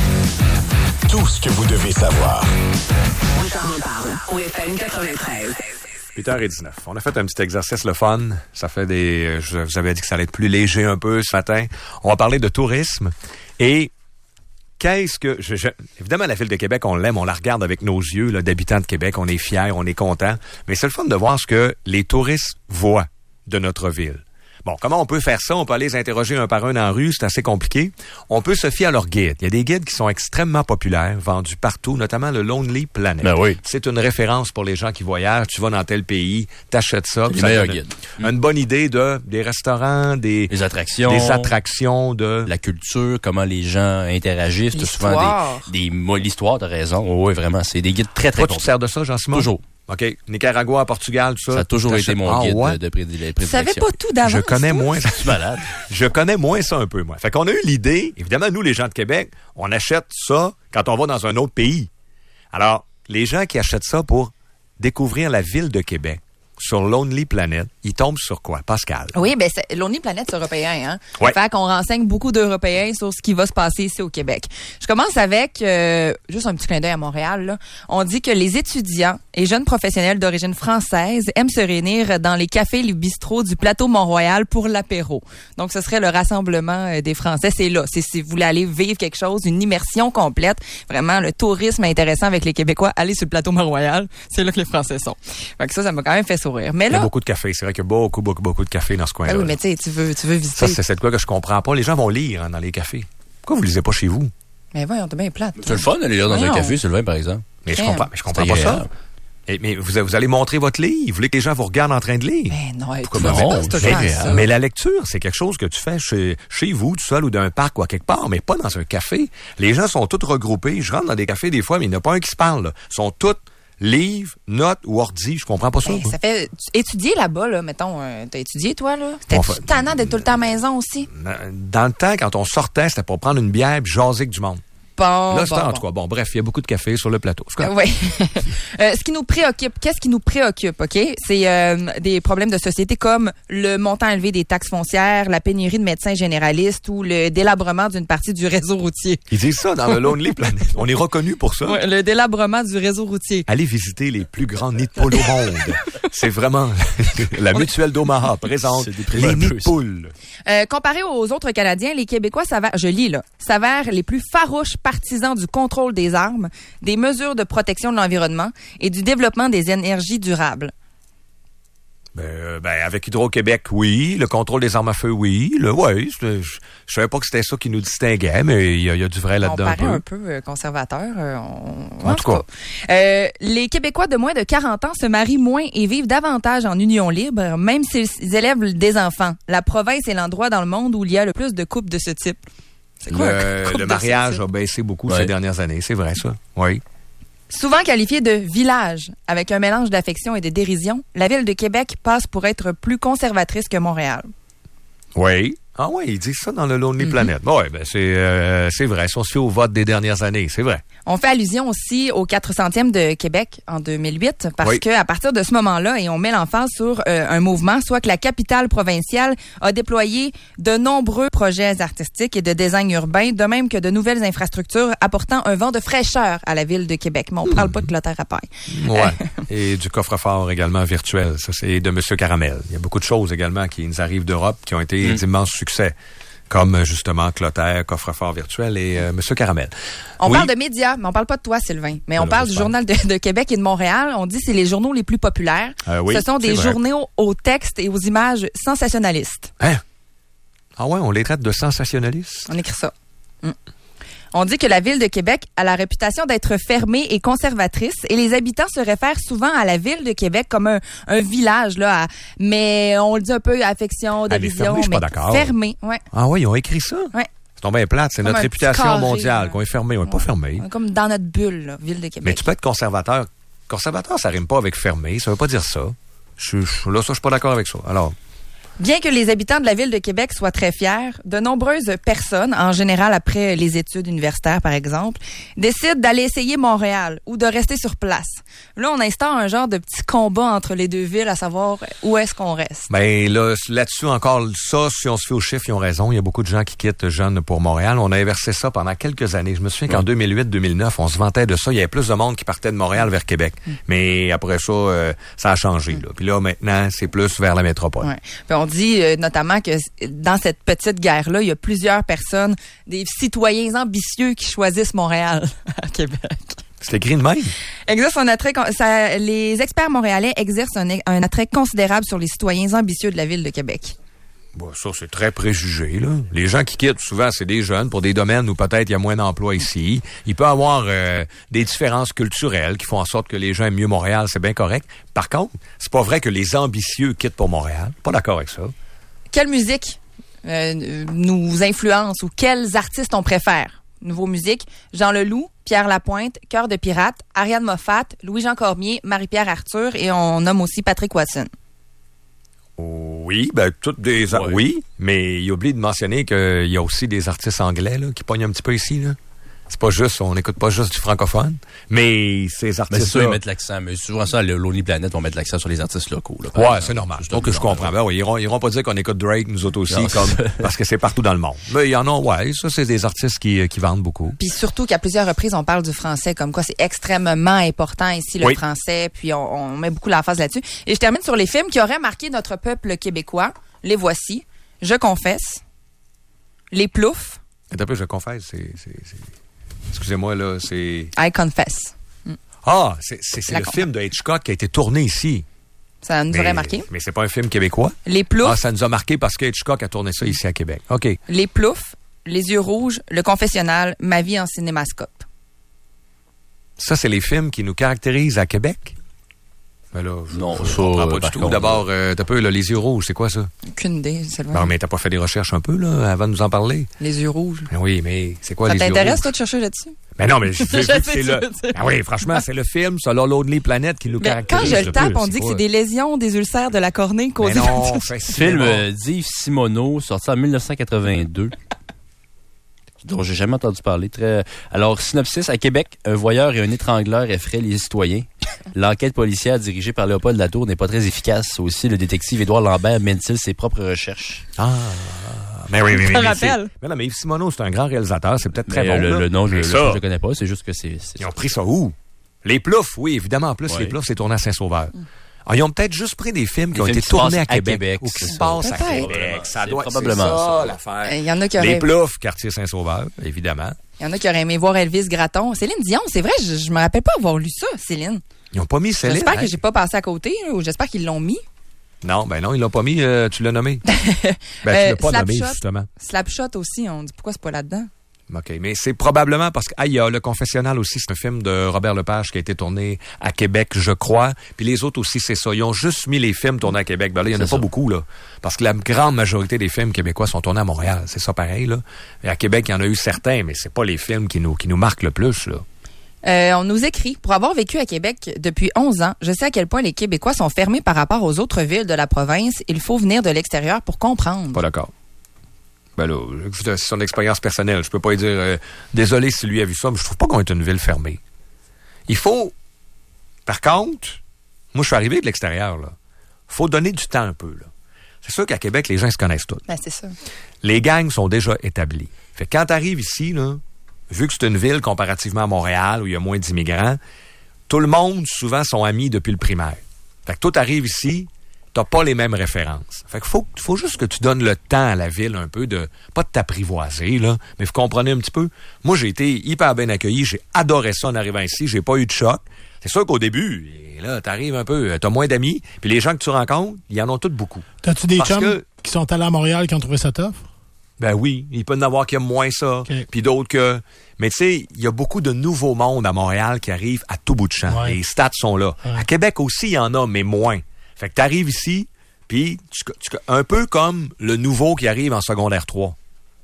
Tout ce que vous devez savoir. Bouchard en parle. Au FM 93. 8h19. On a fait un petit exercice le fun. Ça fait je vous avais dit que ça allait être plus léger un peu ce matin. On va parler de tourisme. Et qu'est-ce que... évidemment, la Ville de Québec, on l'aime, on la regarde avec nos yeux là, d'habitants de Québec. On est fiers, on est contents. Mais c'est le fun de voir ce que les touristes voient de notre ville. Bon, comment on peut faire ça? On peut aller les interroger un par un dans la rue, c'est assez compliqué. On peut se fier à leurs guides. Il y a des guides qui sont extrêmement populaires, vendus partout, notamment le Lonely Planet. Ben oui. C'est une référence pour les gens qui voyagent. Tu vas dans tel pays, t'achètes ça. Les meilleurs guides. Une bonne idée des restaurants, des attractions, de la culture, comment les gens interagissent. L'histoire. Souvent l'histoire, t'as raison. Oui, vraiment. C'est des guides très, très complets. Tu te sers de ça, Jean-Simon? Toujours. OK. Nicaragua, Portugal, tout ça. Ça a toujours été mon guide de prédilection. Tu savais pas tout d'avance. Je connais moins. Je suis malade. Je connais moins ça un peu, moi. Fait qu'on a eu l'idée, évidemment, nous, les gens de Québec, on achète ça quand on va dans un autre pays. Alors, les gens qui achètent ça pour découvrir la ville de Québec, sur Lonely Planet, ils tombent sur quoi, Pascal? Oui, ben Lonely Planet, c'est européen, hein? Ouais. Fait qu'on renseigne beaucoup d'Européens sur ce qui va se passer ici au Québec. Je commence avec juste un petit clin d'œil à Montréal, là. On dit que les étudiants et jeunes professionnels d'origine française aiment se réunir dans les cafés, les bistrots du plateau Mont-Royal pour l'apéro. Donc, ce serait le rassemblement des Français. C'est là. C'est si vous voulez aller vivre quelque chose, une immersion complète. Vraiment, le tourisme intéressant avec les Québécois. Allez sur le plateau Mont-Royal. C'est là que les Français sont. Fait que ça m'a quand même fait sourire. Mais là, il y a beaucoup de café. C'est vrai qu'il y a beaucoup de café dans ce coin-là. Ben oui, mais tu sais, tu veux visiter. Ça, c'est de quoi que je comprends pas. Les gens vont lire dans les cafés. Pourquoi vous lisez pas chez vous? Mais voyons, t'es bien plate. C'est le fun d'aller lire dans un café, Sylvain, par exemple. Mais je comprends pas ça. Mais vous allez montrer votre livre. Vous voulez que les gens vous regardent en train de lire. Mais non, mais la lecture, c'est quelque chose que tu fais chez vous, tout seul ou d'un parc ou à quelque part, mais pas dans un café. Les gens sont tous regroupés. Je rentre dans des cafés des fois, mais il n'y en a pas un qui se parle. Là. Ils sont tous livres, notes ou ordi. Je comprends pas ça. Ça fait étudier là-bas, là, mettons. T'as étudié, toi, là? C'était tannant d'être tout le temps à la maison aussi? Dans le temps, quand on sortait, c'était pour prendre une bière et jaser avec du monde. Bon, là, c'est en tout cas. Bon, bref, il y a beaucoup de café sur le plateau. Oui. Ce qui nous préoccupe, qu'est-ce qui nous préoccupe, OK? C'est des problèmes de société comme le montant élevé des taxes foncières, la pénurie de médecins généralistes ou le délabrement d'une partie du réseau routier. Ils disent ça dans le Lonely Planet. On est reconnu pour ça. Ouais, le délabrement du réseau routier. Allez visiter les plus grands nids de poules au monde. C'est vraiment la mutuelle d'Omaha présente les nids de poules. Comparé aux autres Canadiens, les Québécois s'avèrent les plus farouches partisans du contrôle des armes, des mesures de protection de l'environnement et du développement des énergies durables. Avec Hydro-Québec, oui. Le contrôle des armes à feu, oui. Je savais pas que c'était ça qui nous distinguait, mais il y a du vrai là-dedans. On paraît un peu conservateur. En tout cas. Les Québécois de moins de 40 ans se marient moins et vivent davantage en union libre, même s'ils élèvent des enfants. La province est l'endroit dans le monde où il y a le plus de couples de ce type. C'est quoi, le mariage a baissé beaucoup ces dernières années. C'est vrai, ça. Oui. Souvent qualifiée de village, avec un mélange d'affection et de dérision, la ville de Québec passe pour être plus conservatrice que Montréal. Oui. Ah oui, ils disent ça dans le Lonely Planet. Oui, c'est vrai. Si on se fait au vote des dernières années, c'est vrai. On fait allusion aussi au 400e de Québec en 2008 parce que à partir de ce moment-là, et on met l'emphase sur un mouvement, soit que la capitale provinciale a déployé de nombreux projets artistiques et de design urbain, de même que de nouvelles infrastructures apportant un vent de fraîcheur à la ville de Québec. Mais on ne parle pas de Clotaire à paille. Oui, et du coffre-fort également virtuel. Ça, c'est de M. Caramel. Il y a beaucoup de choses également qui nous arrivent d'Europe qui ont été d'immenses succès. Comme, justement, Clotaire, coffre-fort virtuel et M. Caramel. On parle de médias, mais on parle pas de toi, Sylvain. Mais on parle du Journal de Québec et de Montréal. On dit que c'est les journaux les plus populaires. Ce sont des journaux aux textes et aux images sensationnalistes. Hein? Ah ouais, on les traite de sensationnalistes? On écrit ça. On dit que la ville de Québec a la réputation d'être fermée et conservatrice et les habitants se réfèrent souvent à la ville de Québec comme un village, là, mais on le dit un peu affection, dérision, mais fermé. Ouais. Ah oui, ils ont écrit ça? Ouais. C'est tombé plate, c'est comme notre réputation carré, mondiale qu'on est fermé. On n'est pas fermé. Comme dans notre bulle, là, ville de Québec. Mais tu peux être conservateur. Conservateur, ça rime pas avec fermé, ça veut pas dire ça. Je suis pas d'accord avec ça. Alors... Bien que les habitants de la ville de Québec soient très fiers, de nombreuses personnes, en général après les études universitaires par exemple, décident d'aller essayer Montréal ou de rester sur place. Là, on instaure un genre de petit combat entre les deux villes à savoir où est-ce qu'on reste. Ben là-dessus encore, ça, si on se fait aux chiffres, ils ont raison. Il y a beaucoup de gens qui quittent jeunes pour Montréal. On a inversé ça pendant quelques années. Je me souviens qu'en 2008-2009, on se vantait de ça. Il y avait plus de monde qui partait de Montréal vers Québec. Mais après ça, ça a changé. Là. Puis là, maintenant, c'est plus vers la métropole. Ouais. Puis on dit notamment que dans cette petite guerre-là, il y a plusieurs personnes, des citoyens ambitieux qui choisissent Montréal à Québec. C'est écrit de même. Les experts montréalais exercent un attrait considérable sur les citoyens ambitieux de la ville de Québec. Bon, ça, c'est très préjugé, là. Les gens qui quittent, souvent, c'est des jeunes pour des domaines où peut-être il y a moins d'emplois ici. Il peut y avoir des différences culturelles qui font en sorte que les gens aiment mieux Montréal, c'est bien correct. Par contre, c'est pas vrai que les ambitieux quittent pour Montréal. Pas d'accord avec ça. Quelle musique nous influence ou quels artistes on préfère? Nouveau musique, Jean Leloup, Pierre Lapointe, Cœur de pirate, Ariane Moffat, Louis-Jean Cormier, Marie-Pierre Arthur et on nomme aussi Patrick Watson. Oui, toutes des... Oui, mais il oublie de mentionner qu'il y a aussi des artistes anglais là, qui pognent un petit peu ici, là. C'est pas juste, on n'écoute pas juste du francophone, mais ces artistes-là... Mais c'est ça, ils mettent l'accent. Mais souvent ça, le Lonely Planet vont mettre l'accent sur les artistes locaux. Là, ouais, c'est normal. Donc, je comprends. Ben, oui, ils iront pas dire qu'on écoute Drake, nous autres aussi, parce que c'est partout dans le monde. Mais il y en a, ouais, ça, c'est des artistes qui vendent beaucoup. Puis surtout qu'à plusieurs reprises, on parle du français, comme quoi c'est extrêmement important ici, le français, puis on met beaucoup l'emphase là-dessus. Et je termine sur les films qui auraient marqué notre peuple québécois. Les voici. Je confesse. Les Ploufs. Un peu, je confesse, c'est... Excusez-moi, là, c'est... I Confess. Ah, c'est le film de Hitchcock qui a été tourné ici. Ça nous aurait marqué. Mais c'est pas un film québécois? Les Ploufs. Ah, ça nous a marqué parce que Hitchcock a tourné ça ici à Québec. OK. Les Ploufs, Les Yeux rouges, Le Confessionnal, Ma vie en cinémascope. Ça, c'est les films qui nous caractérisent à Québec? Ben là, je comprends pas du tout. D'abord, t'as peu, là, Les Yeux rouges, c'est quoi ça? Aucune idée, c'est vrai. Non, mais t'as pas fait des recherches un peu, là, avant de nous en parler? Les Yeux rouges. Ben oui, mais c'est quoi Les Yeux rouges? Ça t'intéresse, toi, de chercher là-dessus? Ben non, mais c'est le... Ben oui, franchement, c'est le film, ça, là, Lonely Planet qui nous caractérise. Quand je le tape, on dit que c'est des lésions des ulcères de la cornée causées par film d'Yves Simoneau, sorti en 1982. dont j'ai jamais entendu parler. Alors, synopsis, à Québec, un voyeur et un étrangleur effraient les citoyens. L'enquête policière dirigée par Léopold Latour n'est pas très efficace. Aussi, le détective Édouard Lambert mène-t-il ses propres recherches? Mais oui. Je me rappelle. Mais non, mais Yves Simoneau, c'est un grand réalisateur. C'est peut-être très bon. Le nom, je le connais pas. C'est juste que c'est... Ils ont pris ça où? Les Ploufs, oui, évidemment. En plus, les Ploufs, c'est tourné à Saint-Sauveur. Alors, ils ont peut-être juste pris des films qui ont été tournés à Québec. Ou qui se passent à Québec. Ça doit être probablement ça, l'affaire. Il y en a qui auraient... Les Ploufs, quartier Saint-Sauveur, évidemment. Il y en a qui auraient aimé voir Elvis Gratton. Céline Dion, c'est vrai, je me rappelle pas avoir lu ça, Céline. Ils n'ont pas mis Céline. J'espère que j'ai pas passé à côté, ou j'espère qu'ils l'ont mis. Non, ils l'ont pas mis, tu l'as nommé. Tu l'as pas nommé, justement. Slapshot aussi, on dit pourquoi c'est pas là-dedans. OK, mais c'est probablement parce qu'il y a Le Confessionnal aussi, c'est un film de Robert Lepage qui a été tourné à Québec, je crois. Puis les autres aussi, c'est ça. Ils ont juste mis les films tournés à Québec. Ben là, il y en a pas beaucoup, là. Parce que la grande majorité des films québécois sont tournés à Montréal. C'est ça pareil, là. Et à Québec, il y en a eu certains, mais c'est pas les films qui nous marquent le plus, là. On nous écrit, pour avoir vécu à Québec depuis 11 ans, je sais à quel point les Québécois sont fermés par rapport aux autres villes de la province. Il faut venir de l'extérieur pour comprendre. Pas d'accord. Ben là, c'est son expérience personnelle. Je peux pas lui dire désolé si lui a vu ça, mais je trouve pas qu'on est une ville fermée. Il faut... Par contre, moi je suis arrivé de l'extérieur, là. Faut donner du temps un peu, là. C'est sûr qu'à Québec, les gens se connaissent tous. Ben, c'est ça. Les gangs sont déjà établis. Fait que quand t'arrives ici, là, vu que c'est une ville comparativement à Montréal où il y a moins d'immigrants, tout le monde, souvent, sont amis depuis le primaire. Fait que toi, t'arrives ici, t'as pas les mêmes références. Fait que faut juste que tu donnes le temps à la ville un peu pas de t'apprivoiser, là, mais vous comprenez un petit peu. Moi, j'ai été hyper bien accueilli, j'ai adoré ça en arrivant ici, j'ai pas eu de choc. C'est sûr qu'au début, là, t'arrives un peu, t'as moins d'amis, puis les gens que tu rencontres, ils en ont tous beaucoup. T'as-tu des chums qui sont allés à Montréal qui ont trouvé ça tough? Ben oui, il peut y en avoir qui aiment moins ça, puis d'autres que... Mais tu sais, il y a beaucoup de nouveaux mondes à Montréal qui arrivent à tout bout de champ. Ouais. Les stats sont là. Ouais. À Québec aussi, il y en a, mais moins. Fait que t'arrives ici, puis un peu comme le nouveau qui arrive en secondaire 3.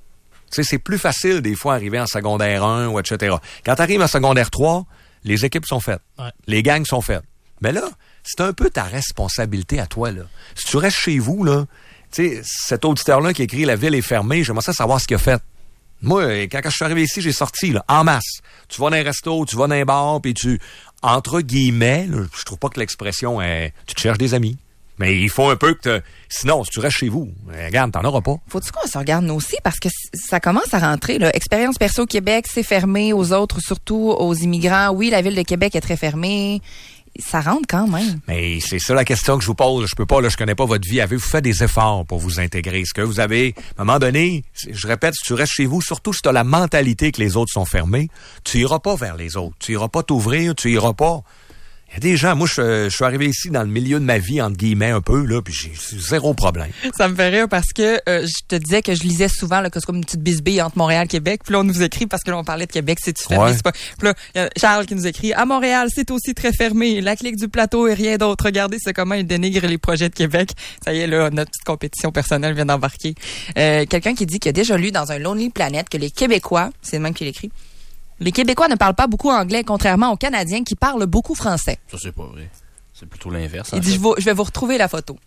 Tu sais, c'est plus facile des fois d'arriver en secondaire 1 ou etc. Quand t'arrives en secondaire 3, les équipes sont faites. Ouais. Les gangs sont faites. Mais là, c'est un peu ta responsabilité à toi, là. Si tu restes chez vous, là, tu sais, cet auditeur-là qui écrit « La ville est fermée », j'aimerais ça savoir ce qu'il a fait. Moi, quand je suis arrivé ici, j'ai sorti, là, en masse. Tu vas dans un resto, tu vas dans un bar, puis tu, entre guillemets, là, je trouve pas que l'expression est, tu te cherches des amis. Mais il faut un peu que sinon, si tu restes chez vous, regarde, t'en auras pas. Faut-tu qu'on se regarde nous aussi? Parce que ça commence à rentrer, là. Expérience perso au Québec, c'est fermé aux autres, surtout aux immigrants. Oui, la ville de Québec est très fermée. Ça rentre quand même. Mais c'est ça la question que je vous pose. Je peux pas, là, je connais pas votre vie. Avez-vous fait des efforts pour vous intégrer? Est-ce que vous avez, à un moment donné, je répète, si tu restes chez vous, surtout si tu as la mentalité que les autres sont fermés, tu iras pas vers les autres. Tu iras pas t'ouvrir, tu iras pas. Il y a des gens, moi, je suis arrivé ici dans le milieu de ma vie, entre guillemets, un peu, là, puis j'ai zéro problème. Ça me fait rire parce que je te disais que je lisais souvent, là, que c'est comme une petite bisbille entre Montréal et Québec. Puis là, on nous écrit, parce que là, on parlait de Québec, c'est-tu fermé? C'est pas... Puis là, il y a Charles qui nous écrit, à Montréal, c'est aussi très fermé. La clique du plateau et rien d'autre. Regardez, c'est comment ils dénigrent les projets de Québec. Ça y est, là, notre petite compétition personnelle vient d'embarquer. Quelqu'un qui dit qu'il a déjà lu dans un Lonely Planet que les Québécois, c'est le même qui l'écrit, les Québécois ne parlent pas beaucoup anglais, contrairement aux Canadiens qui parlent beaucoup français. Ça, c'est pas vrai. C'est plutôt l'inverse. Il dit, je vais vous retrouver la photo.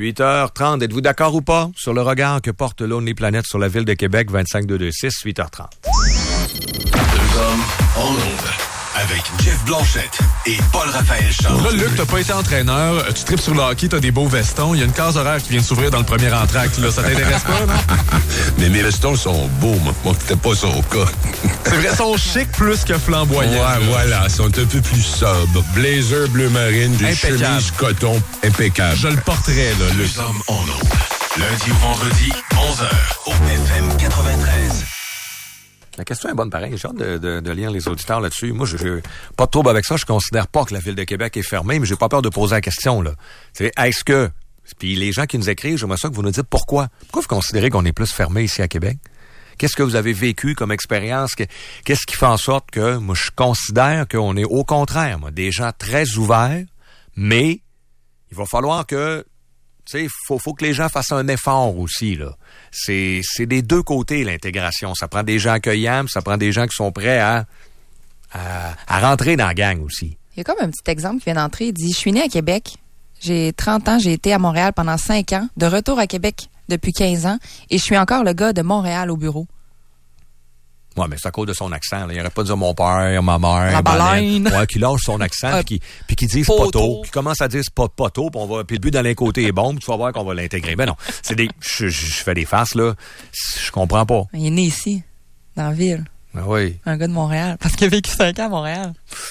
8h30, êtes-vous d'accord ou pas sur le regard que porte Lonely Planet sur la ville de Québec, 25226, 8h30. Deux hommes en onde, avec Jeff Blanchette et Paul-Raphaël Charles. Là, Luc, t'as pas été entraîneur, tu tripes sur le hockey, t'as des beaux vestons, il y a une case horaire qui vient de s'ouvrir dans le premier entracte, là, ça t'intéresse pas, non? Mais mes vestons sont beaux, moi, c'était pas son cas. C'est vrai, ils sont chics plus que flamboyants. Ouais, voilà, ils sont un peu plus sobres. Blazer bleu marine, des chemises coton, impeccable. Je le porterais, là, Luc. Deux hommes en onde, lundi au vendredi, 11h, au FM 93. La question est bonne pareil. J'ai hâte de lire les auditeurs là-dessus. Moi, j'ai pas de trouble avec ça. Je considère pas que la ville de Québec est fermée, mais j'ai pas peur de poser la question, là. C'est, est-ce que... Puis les gens qui nous écrivent, j'aimerais ça que vous nous dites pourquoi. Pourquoi vous considérez qu'on est plus fermé ici à Québec? Qu'est-ce que vous avez vécu comme expérience? Qu'est-ce qui fait en sorte que, moi, je considère qu'on est au contraire, moi, des gens très ouverts, mais il va falloir que... Tu sais, faut que les gens fassent un effort aussi, là. C'est des deux côtés, l'intégration. Ça prend des gens accueillants, ça prend des gens qui sont prêts à rentrer dans la gang aussi. Il y a comme un petit exemple qui vient d'entrer. Il dit, je suis né à Québec. J'ai 30 ans, j'ai été à Montréal pendant 5 ans, de retour à Québec depuis 15 ans, et je suis encore le gars de Montréal au bureau. Ouais, mais c'est à cause de son accent. Là. Il n'aurait pas de dire mon père, ma mère. La baleine. Ouais, qui lâche son accent puis qui dit poteau. Qui commence à dire c'est pas poteau, puis le but dans l'un côté est bon, puis tu vas voir qu'on va l'intégrer. Ben non, c'est des... Je fais des farces, là. Je comprends pas. Il est né ici, dans la ville. Ben oui. Un gars de Montréal, parce qu'il a vécu 5 ans à Montréal.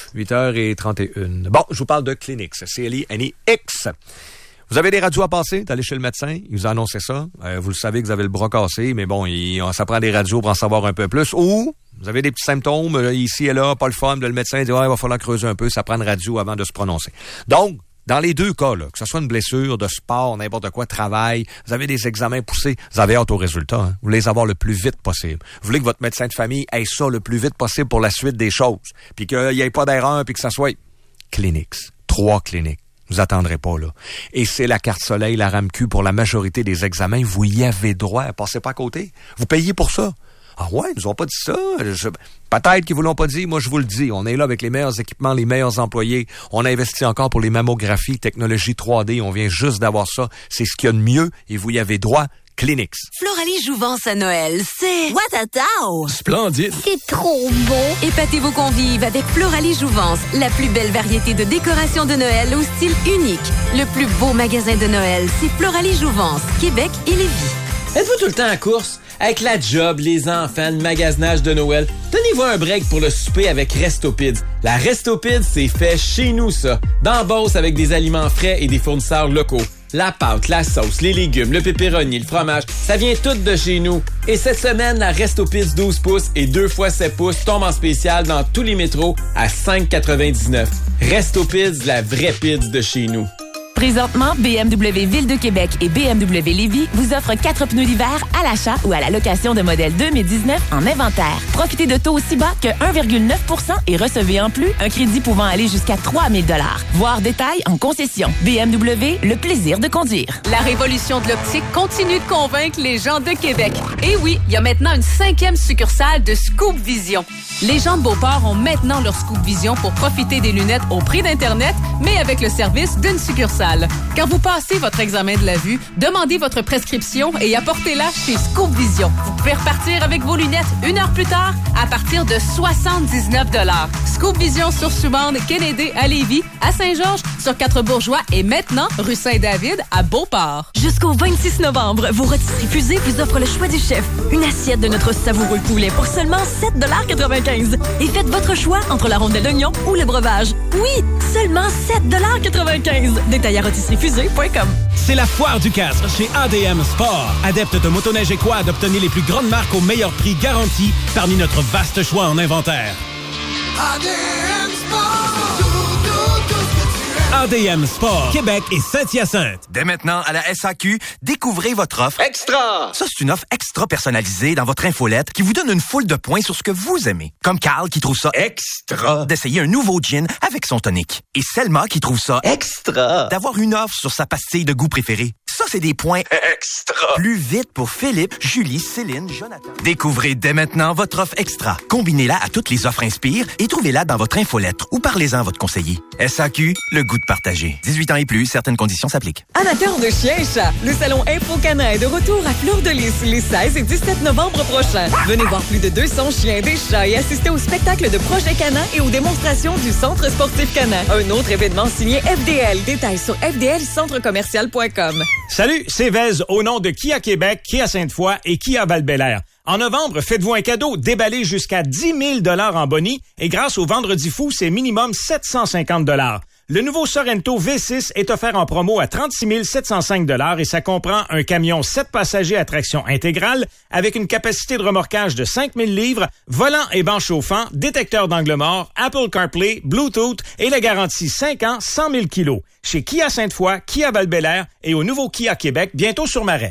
8h31. Bon, je vous parle de Clinix. C-L-I-N-I-X. Vous avez des radios à passer, d'aller chez le médecin, il vous a annoncé ça. Vous le savez que vous avez le bras cassé, mais bon, ça prend des radios pour en savoir un peu plus. Ou vous avez des petits symptômes ici et là, pas le fun, le médecin dit il va falloir creuser un peu, ça prend une radio avant de se prononcer. Donc, dans les deux cas, là, que ce soit une blessure, de sport, n'importe quoi, travail, vous avez des examens poussés, vous avez hâte aux résultats. Hein? Vous voulez les avoir le plus vite possible. Vous voulez que votre médecin de famille ait ça le plus vite possible pour la suite des choses. Puis qu'il n'y ait pas d'erreur, puis que ça soit Clinix. 3 cliniques. Vous attendrez pas, là. Et c'est la carte soleil, la RAMQ pour la majorité des examens. Vous y avez droit. Passez pas à côté. Vous payez pour ça. Ah ouais, ils nous ont pas dit ça. Peut-être qu'ils vous l'ont pas dit. Moi, je vous le dis. On est là avec les meilleurs équipements, les meilleurs employés. On a investi encore pour les mammographies, technologie 3D. On vient juste d'avoir ça. C'est ce qu'il y a de mieux et vous y avez droit. Clinix. Floralie Jouvence à Noël, c'est Watatao. Splendide. C'est trop beau. Épatez vos convives avec Floralie Jouvence, la plus belle variété de décorations de Noël au style unique. Le plus beau magasin de Noël, c'est Floralie Jouvence, Québec et Lévis. Êtes-vous tout le temps à course? Avec la job, les enfants, le magasinage de Noël, donnez-vous un break pour le souper avec Restopids. La Restopids, c'est fait chez nous, ça. Dans Beauce, avec des aliments frais et des fournisseurs locaux. La pâte, la sauce, les légumes, le pepperoni, le fromage, ça vient tout de chez nous. Et cette semaine, la Restopids 12 pouces et 2 x 7 pouces tombe en spécial dans tous les métros à 5,99. Restopids, la vraie pizza de chez nous. Présentement, BMW Ville de Québec et BMW Lévis vous offrent 4 pneus d'hiver à l'achat ou à la location de modèles 2019 en inventaire. Profitez de taux aussi bas que 1,9 % et recevez en plus un crédit pouvant aller jusqu'à 3 000 $. Voir détails en concession. BMW, le plaisir de conduire. La révolution de l'optique continue de convaincre les gens de Québec. Et oui, il y a maintenant une 5e succursale de Scoop Vision. Les gens de Beauport ont maintenant leur Scoop Vision pour profiter des lunettes au prix d'Internet, mais avec le service d'une succursale. Quand vous passez votre examen de la vue, demandez votre prescription et apportez-la chez Scoop Vision. Vous pouvez repartir avec vos lunettes 1 heure plus tard à partir de 79 $. Scoop Vision sur Soubande, Kennedy à Lévis, à Saint-Georges, sur 4 Bourgeois et maintenant rue Saint-David à Beauport. Jusqu'au 26 novembre, vos rôtisseries Fusée vous offrent le choix du chef. Une assiette de notre savoureux poulet pour seulement 7,95 $. Et faites votre choix entre la rondelle d'oignon ou le breuvage. Oui, seulement 7,95 $. Détail à rôtisseriefusée.com. C'est la foire du casque chez ADM Sport. Adepte de motoneige et quad, obtenez les plus grandes marques au meilleur prix garanti parmi notre vaste choix en inventaire. ADM Sport. ADM Sport, Québec et Saint-Hyacinthe. Dès maintenant, à la SAQ, découvrez votre offre Extra! Ça, c'est une offre extra personnalisée dans votre infolette qui vous donne une foule de points sur ce que vous aimez. Comme Carl qui trouve ça extra d'essayer un nouveau gin avec son tonic. Et Selma qui trouve ça extra d'avoir une offre sur sa pastille de goût préférée. Ça, c'est des points extra. Plus vite pour Philippe, Julie, Céline, Jonathan. Découvrez dès maintenant votre offre Extra. Combinez-la à toutes les offres Inspire et trouvez-la dans votre infolettre ou parlez-en à votre conseiller. SAQ, le goût de partager. 18 ans et plus, certaines conditions s'appliquent. Amateurs de chiens et chats, le salon Info Canin est de retour à Fleur-de-Lys les 16 et 17 novembre prochains. Venez voir plus de 200 chiens, des chats et assister au spectacle de Projet Canin et aux démonstrations du Centre sportif Canin. Un autre événement signé FDL. Détails sur fdlcentrecommercial.com. Salut, c'est Vez au nom de Kia Québec, Kia Sainte-Foy et Kia Val-Bélair. En novembre, faites-vous un cadeau, déballez jusqu'à 10 000 $ en boni et grâce au Vendredi fou, c'est minimum 750 $. Le nouveau Sorento V6 est offert en promo à 36 705 $ et ça comprend un camion 7 passagers à traction intégrale avec une capacité de remorquage de 5000 livres, volant et banc chauffant, détecteur d'angle mort, Apple CarPlay, Bluetooth et la garantie 5 ans, 100 000 kilos. Chez Kia Sainte-Foy, Kia Val-Bélair et au nouveau Kia Québec, bientôt sur Marais.